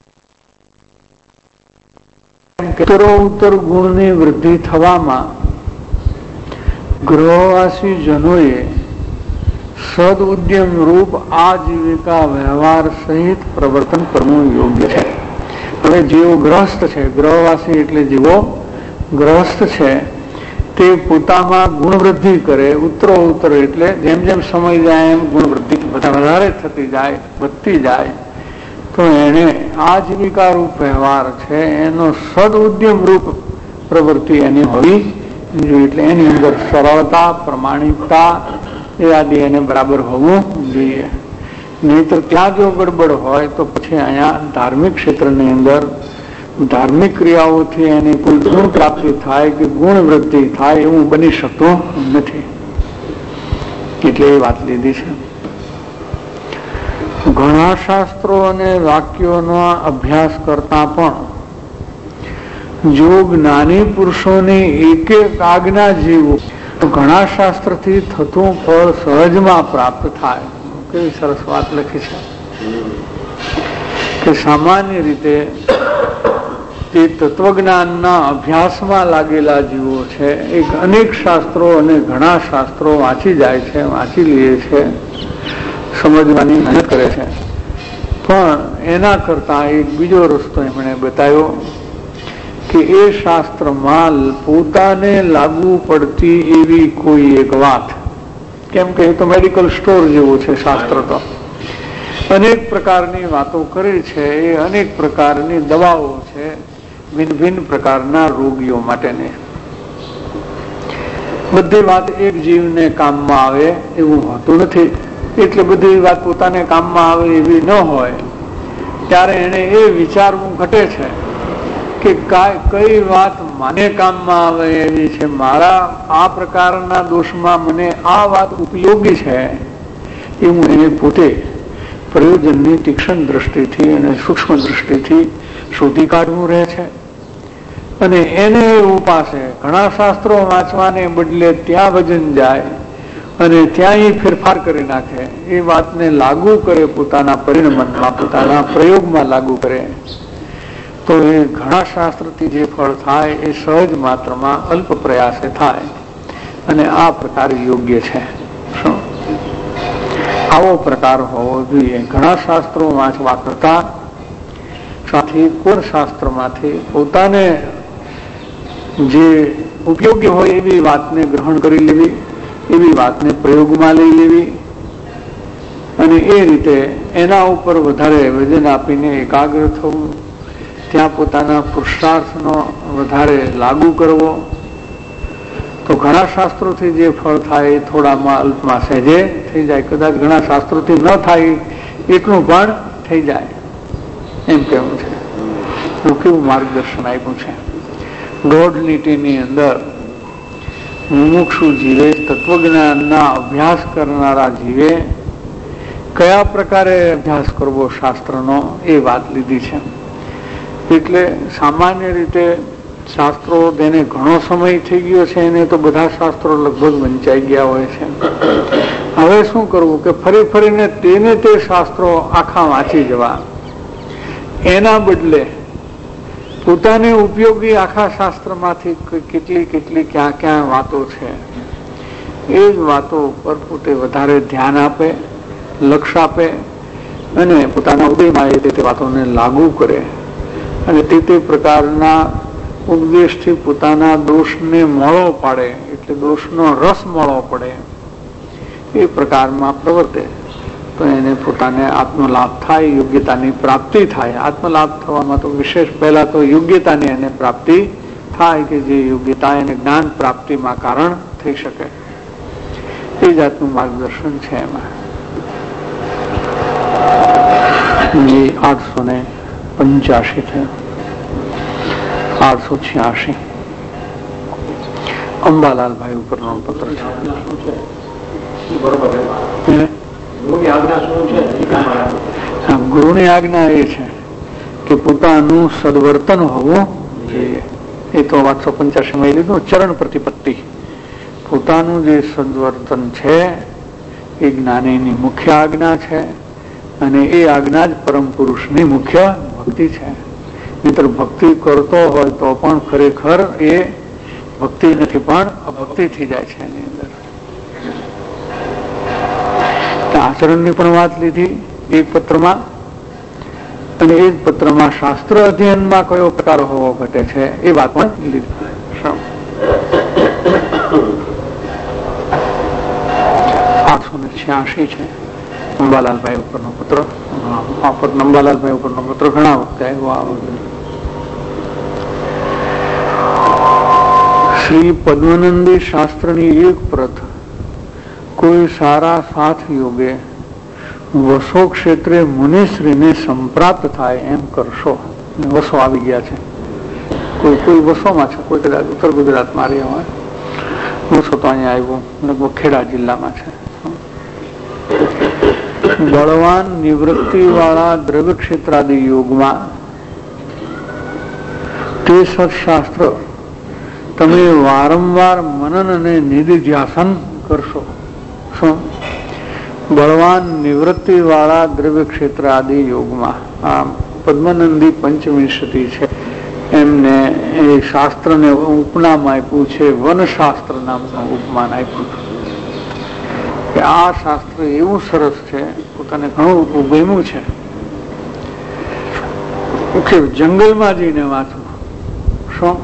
Speaker 2: કે ઉત્તરોત્તર ગુણની વૃદ્ધિ થવામાં ગૃહવાસી જનોએ સદ ઉદ્યમ રૂપ આજીવિકા વ્યવહાર સહિત પ્રવર્તન કરવું યોગ્ય છે. હવે જેવો ગ્રહસ્થ છે, ગ્રહવાસી એટલે જેવો ગ્રહસ્થ છે તે પોતામાં ગુણ વૃદ્ધિ કરે, ઉત્તરો ઉત્તર એટલે જેમ જેમ સમય જાય એમ ગુણ વૃદ્ધિ વધારે થતી જાય, વધતી જાય, તો એને આજીવિકા રૂપ વ્યવહાર છે એનો સદ ઉદ્યમ રૂપ પ્રવૃત્તિ એની હોવી જોઈએ. એટલે એની અંદર સરળતા, પ્રમાણિકતા એ આદિ એને બરાબર હોવું જોઈએ. નહીતર ત્યાં જો ગડબડ હોય તો પછી અહીંયા ધાર્મિક ક્ષેત્રની અંદર ધાર્મિક ક્રિયાઓથી એની કોઈ ગુણ પ્રાપ્તિ થાય કે ગુણ વૃદ્ધિ થાય એવું બની શકતું નથી. એટલે એ વાત લીધી છે. ઘણા શાસ્ત્રો અને વાક્યોનો અભ્યાસ કરતા પણ જો જ્ઞાની પુરુષોની એક એક આજ્ઞા જીવો તો ઘણા શાસ્ત્રથી થતું ફળ સહજમાં પ્રાપ્ત થાય. કેવી સરસ વાત લખી છે કે સામાન્ય રીતે જે તત્વજ્ઞાનના અભ્યાસમાં લાગેલા જીવો છે એ અનેક શાસ્ત્રો અને ઘણા શાસ્ત્રો વાંચી જાય છે, વાંચી લે છે, સમજવાની મહેનત કરે છે, પણ એના કરતા એક બીજો રસ્તો એમણે બતાવ્યો કે એ શાસ્ત્રમાં પોતાને લાગુ પડતી એવી કોઈ એક વાત, કેમ કે એ તો મેડિકલ સ્ટોર જેવું છે શાસ્ત્ર, તો અનેક પ્રકારની વાતો કરે છે, એ અનેક પ્રકારની દવાઓ છે ભિન્ન ભિન્ન પ્રકારના રોગીઓ માટેની. બધી વાત એક જીવને કામમાં આવે એવું હોતું નથી. એટલે બધી વાત પોતાને કામમાં આવે એવી ન હોય ત્યારે એને એ વિચારવું ઘટે છે કે કઈ વાત મને કામમાં આવે એવી છે, મારા આ પ્રકારના દોષમાં મને આ વાત ઉપયોગી છે એવું એને પોતે પ્રયોજનની તીક્ષ્ણ દ્રષ્ટિથી અને સૂક્ષ્મ દ્રષ્ટિથી શોધી કાઢવું રહે છે. અને એને એવું પાસે ઘણા શાસ્ત્રો વાંચવાને બદલે ત્યાં વજન જાય અને ત્યાં એ ફેરફાર કરી નાખે, એ વાતને લાગુ કરે પોતાના પરિણમનમાં, પોતાના પ્રયોગમાં લાગુ કરે, તો એ ઘણા શાસ્ત્રથી જે ફળ થાય એ સહજ માત્રમાં અલ્પ પ્રયાસે થાય. અને આ પ્રકાર યોગ્ય છે. શું આવો પ્રકાર હોવો જોઈએ. ઘણા શાસ્ત્રો વાંચવા કરતા સાથે કોણ શાસ્ત્રમાંથી પોતાને જે ઉપયોગી હોય એવી વાતને ગ્રહણ કરી લેવી, એવી વાતને પ્રયોગમાં લઈ લેવી અને એ રીતે એના ઉપર વધારે વજન આપીને એકાગ્ર થવું, ત્યાં પોતાના પુરુષાર્થનો વધારે લાગુ કરવો, તો ઘણા શાસ્ત્રોથી જે ફળ થાય એ થોડામાં અલ્પમાં સહેજે થઈ જાય. કદાચ ઘણા શાસ્ત્રોથી ન થાય એટલું પણ થઈ જાય એમ કેવું છે. કેવું માર્ગદર્શન આપ્યું છે. દોઢ લીટીની અંદર મુમુક્ષુ જીવે, તત્વજ્ઞાનના અભ્યાસ કરનારા જીવે કયા પ્રકારે અભ્યાસ કરવો શાસ્ત્રનો એ વાત લીધી છે. એટલે સામાન્ય રીતે શાસ્ત્રો તેને ઘણો સમય થઈ ગયો છે, એને તો બધા શાસ્ત્રો લગભગ વંચાઈ ગયા હોય છે. હવે શું કરવું કે ફરી ફરીને તેને તે શાસ્ત્રો આખા વાંચી જવા, એના બદલે પોતાને ઉપયોગી આખા શાસ્ત્રમાંથી કેટલી કેટલી ક્યાં ક્યાં વાતો છે એ જ વાતો ઉપર પોતે વધારે ધ્યાન આપે, લક્ષ આપે અને પોતાના ઉદયમાં એ તે વાતોને લાગુ કરે અને તે તે પ્રકારના ઉપદેશથી પોતાના દોષને મોળો પાડે, એટલે દોષનો રસ મોળો પડે એ પ્રકારમાં પ્રવર્તે, તો એને પોતાને આત્મલાભ થાય, યોગ્યતાની પ્રાપ્તિ થાય. આત્મલાભ થવામાં તો વિશેષ પહેલા તો યોગ્યતાની એને પ્રાપ્તિ થાય કે જે યોગ્યતા એને જ્ઞાન પ્રાપ્તિમાં કારણ થઈ શકે. એ જાતનું માર્ગદર્શન છે એમાં. એ આઠસો ને પંચ્યાસી થયું. આઠસો છ્યાસી અંબાલાલભાઈ ઉપરનો પત્ર છે. ગુરુની આજ્ઞા એ છે કે પોતાનું સદવર્તન હોવું જોઈએ. એ તો આઠસો પંચ્યાસી માં લીધું. ચરણ પ્રતિપત્તિ, પોતાનું જે સદવર્તન છે એ જ્ઞાનીની મુખ્ય આજ્ઞા છે અને એ આજ્ઞા જ પરમ પુરુષની મુખ્ય ભક્તિ છે. મિત્ર ભક્તિ કરતો હોય તો પણ ખરેખર એ ભક્તિ નથી પણ અભક્તિ થઈ જાય છે એની અંદર. આચરણની પણ વાત લીધી એક પત્રમાં, અને એ જ પત્રમાં શાસ્ત્ર અધ્યયનમાં કયો પ્રકાર હોવો ઘટે છે એ વાત પણ લીધી. આઠસો ને છ્યાસી છે અંબાલાલભાઈ ઉપરનો પત્ર. અંબાલાલભાઈ ઉપરનો પત્ર ઘણા વખતે આવ્યો. શ્રી પદ્મનંદી શાસ્ત્રની એક પ્રત કોઈ સારા સાથ યોગે વસો ક્ષેત્રે મુનિશ્રીને સંપ્રાપ્ત થાય એમ કરશો. વસો આવી ગયા છે, કોઈ કોઈ વસોમાં છે, કોઈ કદાચ ઉત્તર ગુજરાતમાં રહ્યા હોય. વસો તો અહીંયા આવ્યું, લગભગ ખેડા જિલ્લામાં છે. બળવાન નિવૃત્તિ વાળા દ્રવ્ય ક્ષેત્રાદિ યોગમાં તે સત્શાસ્ત્ર તમે વારંવાર મનન અને નિધિધ્યાસન કરશો. શું? બળવાન નિવૃત્તિ વાળા દ્રવ્ય ક્ષેત્ર આદિ યોગમાં આ પદ્મનંદી પંચવિંશતિ છે, એમને એ શાસ્ત્રને ઉપનામ આપ્યું છે, વનશાસ્ત્ર નામનું ઉપમાન આપ્યું કે આ શાસ્ત્ર એવું સરસ છે, પોતાને ઘણું ગમ્યું છે કે જંગલમાં જઈને વાંચવું. શું?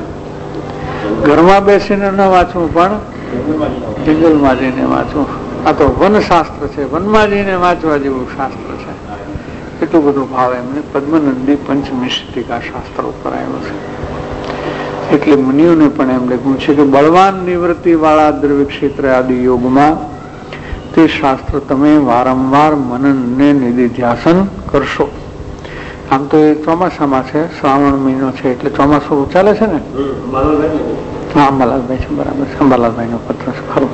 Speaker 2: ઘરમાં બેસીને ન વાંચવું, પણ જંગલમાં જઈને વાંચવું. આ તો વનશાસ્ત્ર છે, વનમાં જઈને વાંચવા જેવું શાસ્ત્ર છે. એટલું બધું ભાવ એમને પદ્મનંદી પંચમિષ્ટિકા શાસ્ત્ર ઉપર આવ્યો છે. એટલે મુનિઓને પણ એમ લખ્યું છે કે બળવાન નિવૃત્તિ વાળા દ્રવ્ય ક્ષેત્ર આદિ યોગમાં તે શાસ્ત્ર તમે વારંવાર મનન ને નિધિધ્યાસન કરશો. આમ તો એ ચોમાસામાં છે, શ્રાવણ મહિનો છે એટલે ચોમાસું ચાલે છે ને. હા, અંબાલાલભાઈ છે, બરાબર છે. અંબાલાલભાઈ નો પત્ર છે, ખરું.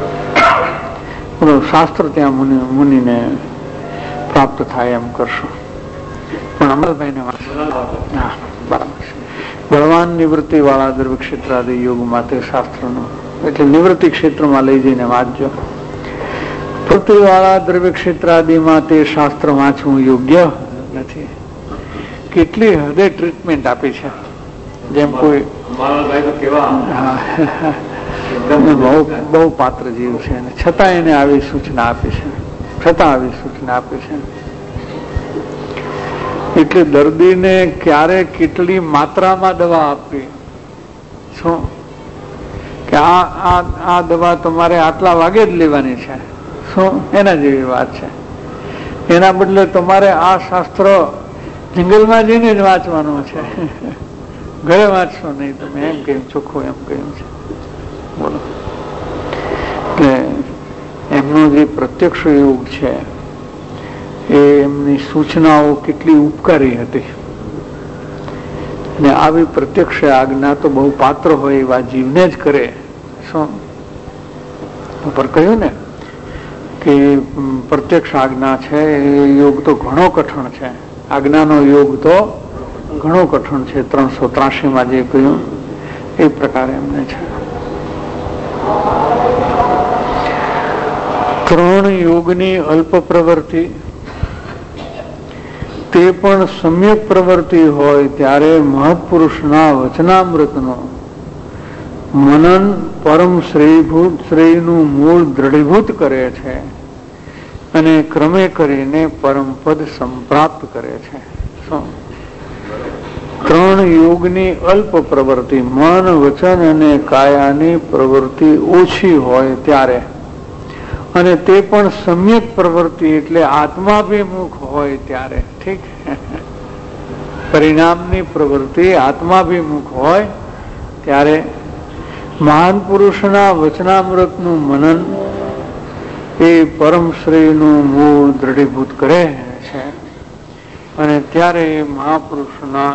Speaker 2: શાસ્ત્ર ત્યાં મુનિ મુનિને પ્રાપ્ત થાય એમ કરશો. પણ અંબાલાલભાઈ ને હા, બરાબર છે. બળવાન નિવૃત્તિ વાળા દ્રવ્ય ક્ષેત્ર આદિ યોગમાં તે શાસ્ત્રનું, એટલે નિવૃત્તિ ક્ષેત્રમાં લઈ જઈને વાંચજો. પ્રવૃત્તિ વાળા દ્રવ્ય ક્ષેત્ર આદિમાં તે શાસ્ત્ર વાંચવું યોગ્ય નથી. કેટલી હદે ટ્રીટમેન્ટ આપી છે. જેમ કોઈ બહુ બહુ પાત્ર જીવ છે, છતાં એને આવી સૂચના આપી છે, છતાં આવી સૂચના આપી છે. એટલે દર્દીને ક્યારે કેટલી માત્રામાં દવા આપવી, શું કે આ આ દવા તમારે આટલા વાગે જ લેવાની છે, શું એના જેવી વાત છે. એના બદલે તમારે આ શાસ્ત્ર જંગલમાં જઈને જ વાંચવાનું છે, ઘરે વાંચશો નહીં. તમે એમ કહ્યું, ચોખ્ખું એમ કહ્યું છે. બોલો. એટલે એમનો જે પ્રત્યક્ષ યોગ છે એ એમની સૂચનાઓ કેટલી ઉપકારી હતી. ને આવી પ્રત્યક્ષ આજ્ઞા તો બહુ પાત્ર હોય એવા જીવને જ કરે. શું ઉપર કહ્યું ને કે પ્રત્યક્ષ આજ્ઞા છે એ યોગ તો ઘણો કઠણ છે. આજ્ઞાનો યોગ તો ઘણો કઠણ છે. ત્રણસો ત્રાસી માં જે કહ્યું એ પ્રકારે એમને છે. ત્રણ યોગની અલ્પ પ્રવૃત્તિ તે પણ સમ્યક પ્રવૃત્તિ હોય ત્યારે મહત્પુરુષના વચનામૃતનો મનન પરમ શ્રેયભૂત શ્રેયનું મૂળ દ્રઢીભૂત કરે છે અને ક્રમે કરીને પરમ પદ સંપ્રાપ્ત કરે છે. ત્રણ યોગની અલ્પ પ્રવૃત્તિ, મન વચન અને કાયાની પ્રવૃત્તિ ઓછી હોય ત્યારે, અને તે પણ સમ્યક પ્રવૃત્તિ એટલે આત્માભિમુખ હોય ત્યારે, ઠીક, પરિણામની પ્રવૃત્તિ આત્માભિમુખ હોય ત્યારે મહાન પુરુષના વચનામૃતનું મનન એ પરમ શ્રેયનું મૂળ દ્રઢીભૂત કરે છે. અને ત્યારે મહાપુરુષના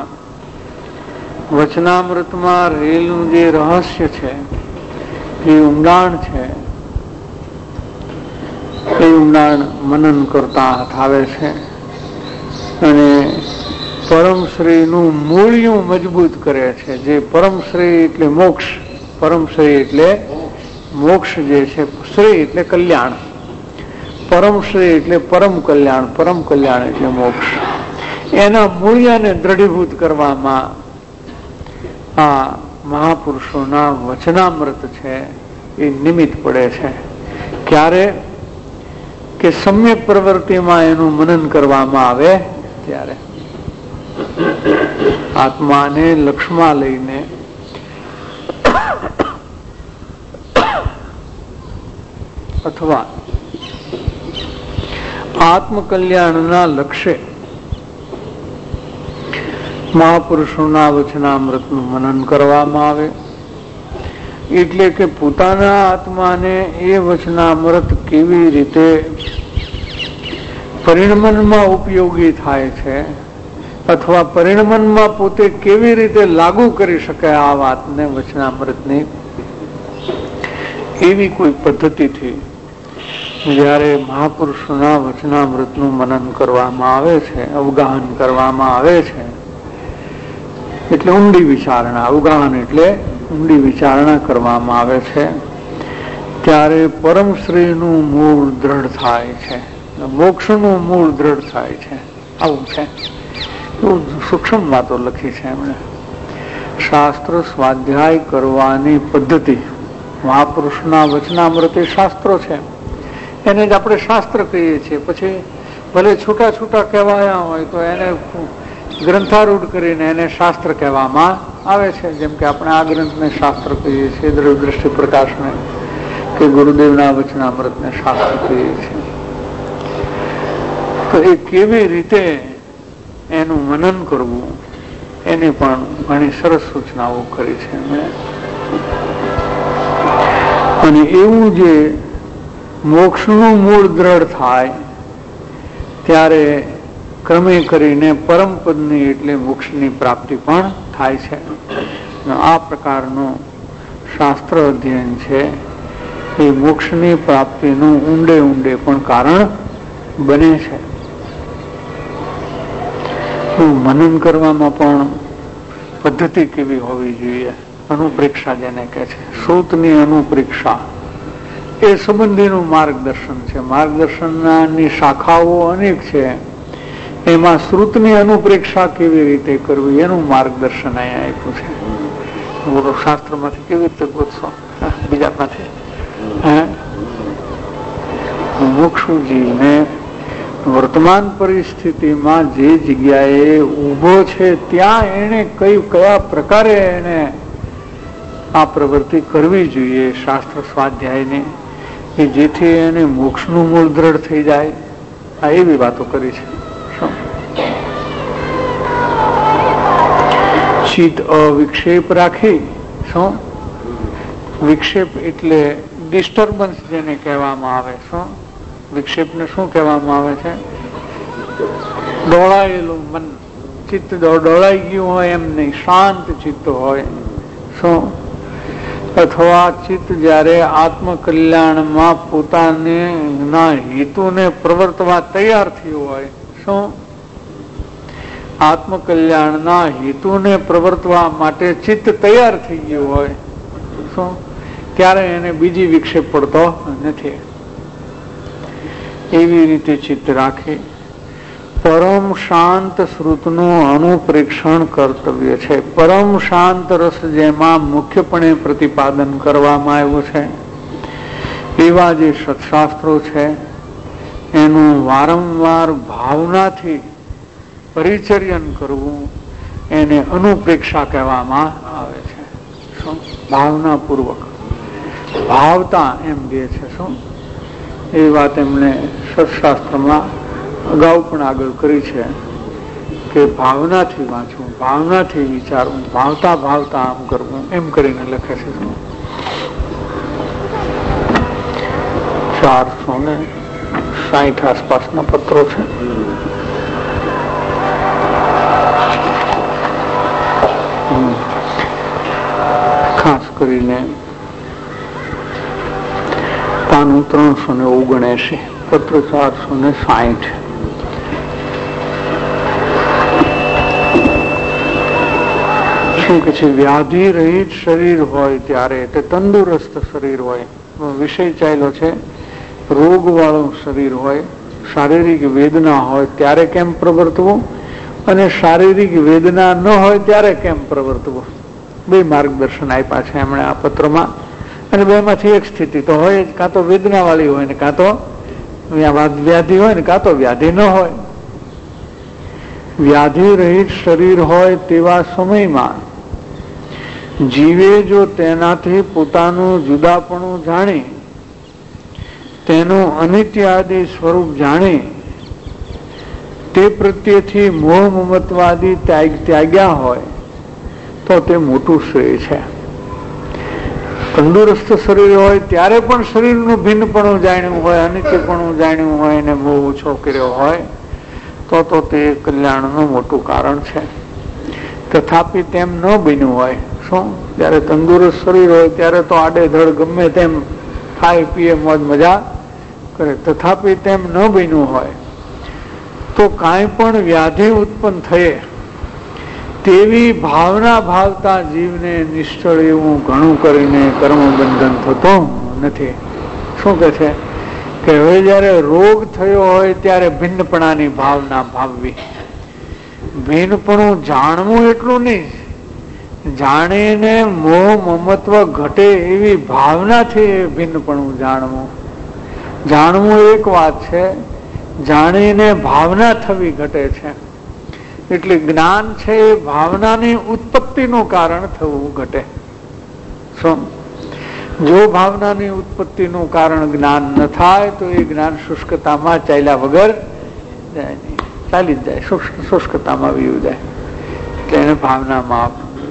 Speaker 2: વચનામૃતમાં રહેલું જે રહસ્ય છે, જે ઊંડાણ છે, એ ઊંડાણ મનન કરતા હાથ આવે છે અને પરમશ્રીનું મૂળિયું મજબૂત કરે છે. જે પરમશ્રી એટલે મોક્ષ, પરમશ્રી એટલે મોક્ષ જે છે, શ્રી એટલે કલ્યાણ, પરમશ્રી એટલે પરમ કલ્યાણ, પરમ કલ્યાણ એટલે મોક્ષ. એના મૂળિયાને દ્રઢીભૂત કરવામાં આ મહાપુરુષોના વચનામૃત છે એ નિમિત્ત પડે છે. ક્યારે કે સમ્યક પ્રવૃત્તિમાં એનું મનન કરવામાં આવે ત્યારે આત્માને લક્ષ્યમાં લઈને અથવા આત્મકલ્યાણના લક્ષ્ય મહાપુરુષોના વચનામૃતનું મનન કરવામાં આવે. એટલે કે પોતાના આત્માને એ વચનામૃત કેવી રીતે પરિણમનમાં ઉપયોગી થાય છે અથવા પરિણમનમાં પોતે કેવી રીતે લાગુ કરી શકે આ વાતને વચનામૃતની, એવી કોઈ પદ્ધતિથી જયારે મહાપુરુષોના વચનામૃતનું મનન કરવામાં આવે છે, અવગાહન કરવામાં આવે છે, એટલે ઊંડી વિચારણા, અવગાહન એટલે ઊંડી વિચારણા કરવામાં આવે છે, ત્યારે પરમશ્રીનું મૂળ દ્રઢ થાય છે, મોક્ષનું મૂળ દ્રઢ થાય છે. આવું છે, સૂક્ષ્મ વાતો લખી છે એમણે. શાસ્ત્ર સ્વાધ્યાય કરવાની પદ્ધતિ, મહાપુરુષના વચનામૃત એ શાસ્ત્રો છે, એને જ આપણે શાસ્ત્ર કહીએ છીએ. પછી ભલે છૂટા છૂટા કહેવાયા હોય તો એને ગ્રંથારૂઢ કરીને એને શાસ્ત્ર કહેવામાં આવે છે. જેમ કે આપણે આ ગ્રંથને શાસ્ત્ર કહીએ છીએ, દ્રષ્ટિ પ્રકાશને કે ગુરુદેવના વચનામૃતને શાસ્ત્ર કહીએ છીએ. તો એ કેવી રીતે એનું મનન કરવું એની પણ ઘણી સરસ સૂચનાઓ કરી છે એમણે. અને એવું જે મોક્ષનું મૂળ દ્રઢ થાય ત્યારે ક્રમે કરીને પરમપદની એટલે મોક્ષની પ્રાપ્તિ પણ થાય છે. આ પ્રકારનું શાસ્ત્ર અધ્યયન છે એ મોક્ષની પ્રાપ્તિનું ઊંડે ઊંડે પણ કારણ બને છે. મનન કરવામાં પણ પદ્ધતિ કેવી હોવી જોઈએ, અનુપ્રેક્ષા જેને કહે છે, શ્રુતની અનુપ્રેક્ષા એ સંબંધીનું માર્ગદર્શન છે. માર્ગદર્શનની શાખાઓ અનેક છે, એમાં શ્રુતની અનુપ્રેક્ષા કેવી રીતે કરવી એનું માર્ગદર્શન અહીંયા આપ્યું છે. બોલો, શાસ્ત્રમાંથી કેવી રીતે ગોતશો, બીજામાંથી? હે મુક્ષુજીને વર્તમાન પરિસ્થિતિમાં જે જગ્યાએ ઉભો છે ત્યાં એને કઈ કયા પ્રકારે એને આ પ્રવૃત્તિ કરવી જોઈએ શાસ્ત્ર સ્વાધ્યાયની, કે જેથી એને મોક્ષનું મૂળ દ્રઢ થઈ જાય. આ એવી વાતો કરી છે. ચિત્ત અવિક્ષેપ રાખી, શું વિક્ષેપ એટલે ડિસ્ટર્બન્સ જેને કહેવામાં આવે. શું વિક્ષેપને શું કહેવામાં આવે છે? ડોળાયેલું મન, ચિત્ત ડોળાઈ ગયું હોય એમ નહીં, શાંત ચિત્ત હોય. શું અથવા ચિત્ત જયારે આત્મકલ્યાણમાં પોતાના હેતુને પ્રવર્તવા તૈયાર થયું હોય, શું આત્મકલ્યાણના હેતુને પ્રવર્તવા માટે ચિત્ત તૈયાર થઈ ગયું હોય, શું ત્યારે એને બીજી વિક્ષેપ પડતો નથી. એવી રીતે ચિત્ત રાખે. પરમ શાંત શ્રુતનું અનુપ્રેક્ષણ કર્તવ્ય છે. પરમ શાંત રસ જેમાં મુખ્યપણે પ્રતિપાદન કરવામાં આવ્યું છે એવા જે સત્શાસ્ત્રો છે એનું વારંવાર ભાવનાથી પરિચર્યન કરવું એને અનુપ્રેક્ષા કહેવામાં આવે છે. શું ભાવના પૂર્વક, ભાવતા એમ કહે છે. શું એ વાત એમણે સત્શાસ્ત્રમાં અગાઉ પણ આગળ કરી છે કે ભાવનાથી વાંચવું, ભાવનાથી વિચારવું, ભાવતા ભાવતા આમ કરવું, એમ કરીને લખે છે. ચારસો ને સાહીઠ આસપાસના પત્રો છે. ખાસ કરીને પાનું ત્રણસો ને ઓગણએસી, પત્ર ચારસો ને સાહીઠ. શું કે છે? વ્યાધિ રહિત શરીર હોય ત્યારે, તે તંદુરસ્ત શરીર હોય, વિષય ચાલ્યો છે, રોગ વાળું શરીર હોય, શારીરિક વેદના હોય ત્યારે કેમ પ્રવર્તવું અને શારીરિક વેદના ન હોય ત્યારે કેમ પ્રવર્તવું, બે માર્ગદર્શન આપ્યા છે એમણે આ પત્રમાં. અને બે માંથી એક સ્થિતિ તો હોય જ, કાં તો વેદના વાળી હોય ને કાં તો વ્યાધિ હોય ને કાં તો વ્યાધિ ન હોય. વ્યાધિ રહિત શરીર હોય તેવા સમયમાં જીવે જો તેનાથી પોતાનું જુદાપણું જાણે, તેનું અનિત્ય આદિ સ્વરૂપ જાણે, તે પ્રત્યેથી મોહ મમત્વાદી ત્યાગ્યા હોય તો તે મોટું શ્રેય છે. તંદુરસ્ત શરીર હોય ત્યારે પણ શરીરનું ભિન્નપણું જાણ્યું હોય, અનિત્યપણું જાણ્યું હોય અને મોહ ઓછો કર્યો હોય તો તો તે કલ્યાણનું મોટું કારણ છે. તથાપી તેમ ન બન્યું હોય, શું ત્યારે તંદુરસ્ત શરીર હોય ત્યારે તો આડેધડ ગમે તેમ ખાય પીએ મોજ મજા કરે, તથાપી તેમ ન બન્યું હોય તો કાંઈ પણ વ્યાધિ ઉત્પન્ન થયે તેવી ભાવના ભાવતા જીવને નિશ્ચળ એવું ઘણું કરીને કર્મ બંધન થતો નથી. શું કે છે કે હવે જયારે રોગ થયો હોય ત્યારે ભિન્નપણાની ભાવના ભાવવી. ભિન્નપણું જાણવું એટલું નહીં, જાણીને મોહ મમત્વ ઘટે એવી ભાવનાથી ભિન્નપણું જાણવું. જાણવું એક વાત છે, જાણીને ભાવના થવી ઘટે છે. એટલે જ્ઞાન છે એ ભાવનાની ઉત્પત્તિનું કારણ થવું ઘટે. શું જો ભાવનાની ઉત્પત્તિનું કારણ જ્ઞાન ન થાય તો એ જ્ઞાન શુષ્કતામાં ચાલ્યા વગર જાય નહીં, ચાલી જ જાય, શુષ્કતામાં વીયું જાય. એટલે એને ભાવનામાં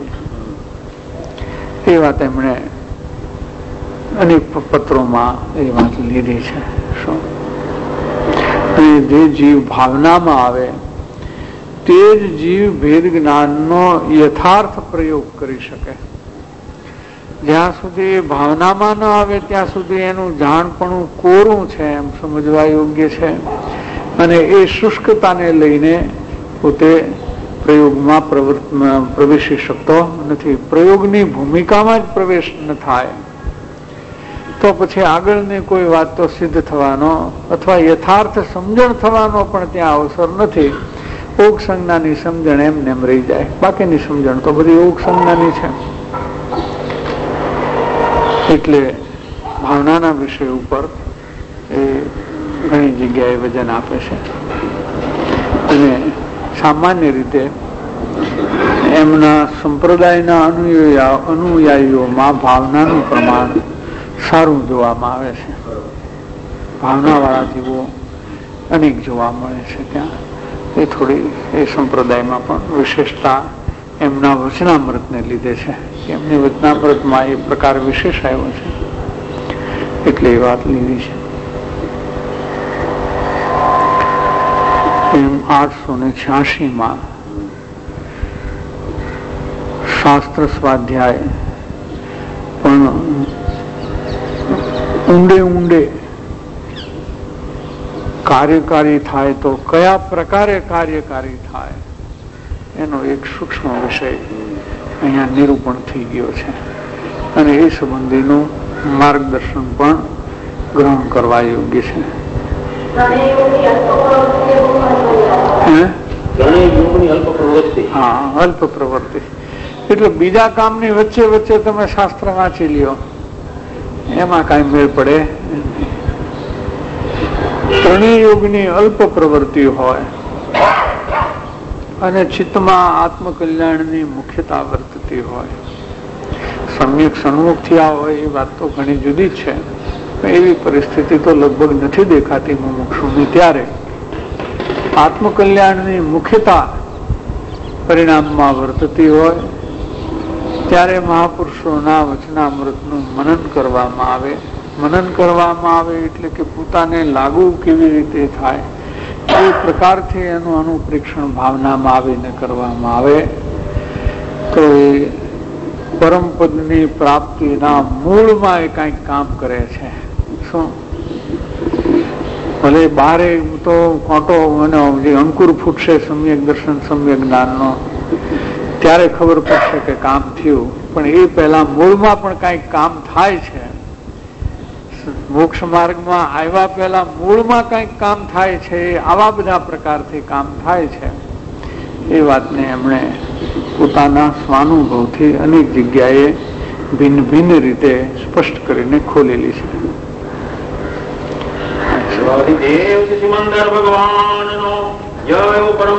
Speaker 2: એ વાત એમણે અનેક પત્રોમાં એ વાત લીધી છે. શું અને જે જીવ ભાવનામાં આવે તે જ જીવ ભેદ જ્ઞાનનો યથાર્થ પ્રયોગ કરી શકે. જ્યાં સુધી ભાવનામાં ન આવે ત્યાં સુધી એનું જાણપણું કોરું છે એમ સમજવા યોગ્ય છે, અને એ શુષ્કતાને લઈને પોતે પ્રયોગમાં પ્રવેશી શકતો નથી. પ્રયોગની ભૂમિકામાં જ પ્રવેશ ન થાય તો પછી આગળની કોઈ વાત તો સિદ્ધ થવાનો અથવા યથાર્થ સમજણ થવાનો પણ ત્યાં અવસર નથી. ઓગ સંજ્ઞાની સમજણ એમને એમ રહી જાય, બાકીની સમજણ તો બધી ઓગ સંજ્ઞાની છે. એટલે ભાવનાના વિષય ઉપર એ ઘણી જગ્યાએ વજન આપે છે, અને સામાન્ય રીતે એમના સંપ્રદાયના અનુયાયીઓમાં ભાવનાનું પ્રમાણ સારું જોવામાં આવે છે. ભાવનાવાળા જીવો અનેક જોવા મળે છે. ત્યાં એ થોડી એ સંપ્રદાયમાં પણ વિશેષતા એમના વચનામૃતને લીધે છે. એમની વચનામૃતમાં એ પ્રકાર વિશેષ આવ્યો છે એટલે એ વાત લીધી છે. એમ આઠસો ને છ્યાસી માં શાસ્ત્ર સ્વાધ્યાય પણ ઊંડે ઊંડે કાર્યકારી થાય તો કયા પ્રકારે કાર્યકારી થાય એનો એક સૂક્ષ્મ વિષય અહીંયા નિરૂપણ થઈ ગયો છે, અને એ સંબંધીનું માર્ગદર્શન પણ ગ્રહણ કરવા યોગ્ય છે. હા, અલ્પ પ્રવૃત્તિ એટલે બીજા કામની વચ્ચે વચ્ચે તમે શાસ્ત્ર વાંચી લ્યો, એમાં કઈ મેળ પડે. ત્રણેય યોગની અલ્પ પ્રવૃત્તિ હોય અને ચિત્તમાં આત્મકલ્યાણની મુખ્યતા વર્તતી હોય, સમ્યક સન્મુખ થયા હોય એ વાત તો ઘણી જુદી છે. એવી પરિસ્થિતિ તો લગભગ નથી દેખાતી મુમુક્ષુની. ત્યારે આત્મકલ્યાણની મુખ્યતા પરિણામમાં વર્તતી હોય ત્યારે મહાપુરુષોના વચનામૃતનું મનન કરવામાં આવે. મનન કરવામાં આવે એટલે કે પોતાને લાગુ કેવી રીતે થાય એ પ્રકારથી એનું અનુપ્રેક્ષણ ભાવનામાં આવીને કરવામાં આવે તો એ પરમ પદની પ્રાપ્તિના મૂળમાં એ કંઈક કામ કરે છે. શું ભલે બારે તો કોટો જે અંકુર ફૂટશે સમ્યક દર્શન સમ્યક જ્ઞાનનો ત્યારે ખબર પડશે કે કામ થયું, પણ એ પહેલા મૂળમાં પણ કંઈક કામ થાય છે. મોક્ષ માર્ગમાં આવ્યા પહેલા મૂળમાં કંઈક કામ થાય છે. આવા બધા પ્રકારથી કામ થાય છે. એ વાતને એમણે પોતાના સ્વાનુભવથી અનેક જગ્યાએ ભિન્ન ભિન્ન રીતે સ્પષ્ટ કરીને ખોલેલી છે.
Speaker 3: દેવ સિમંદર ભગવાન નો જય પરમ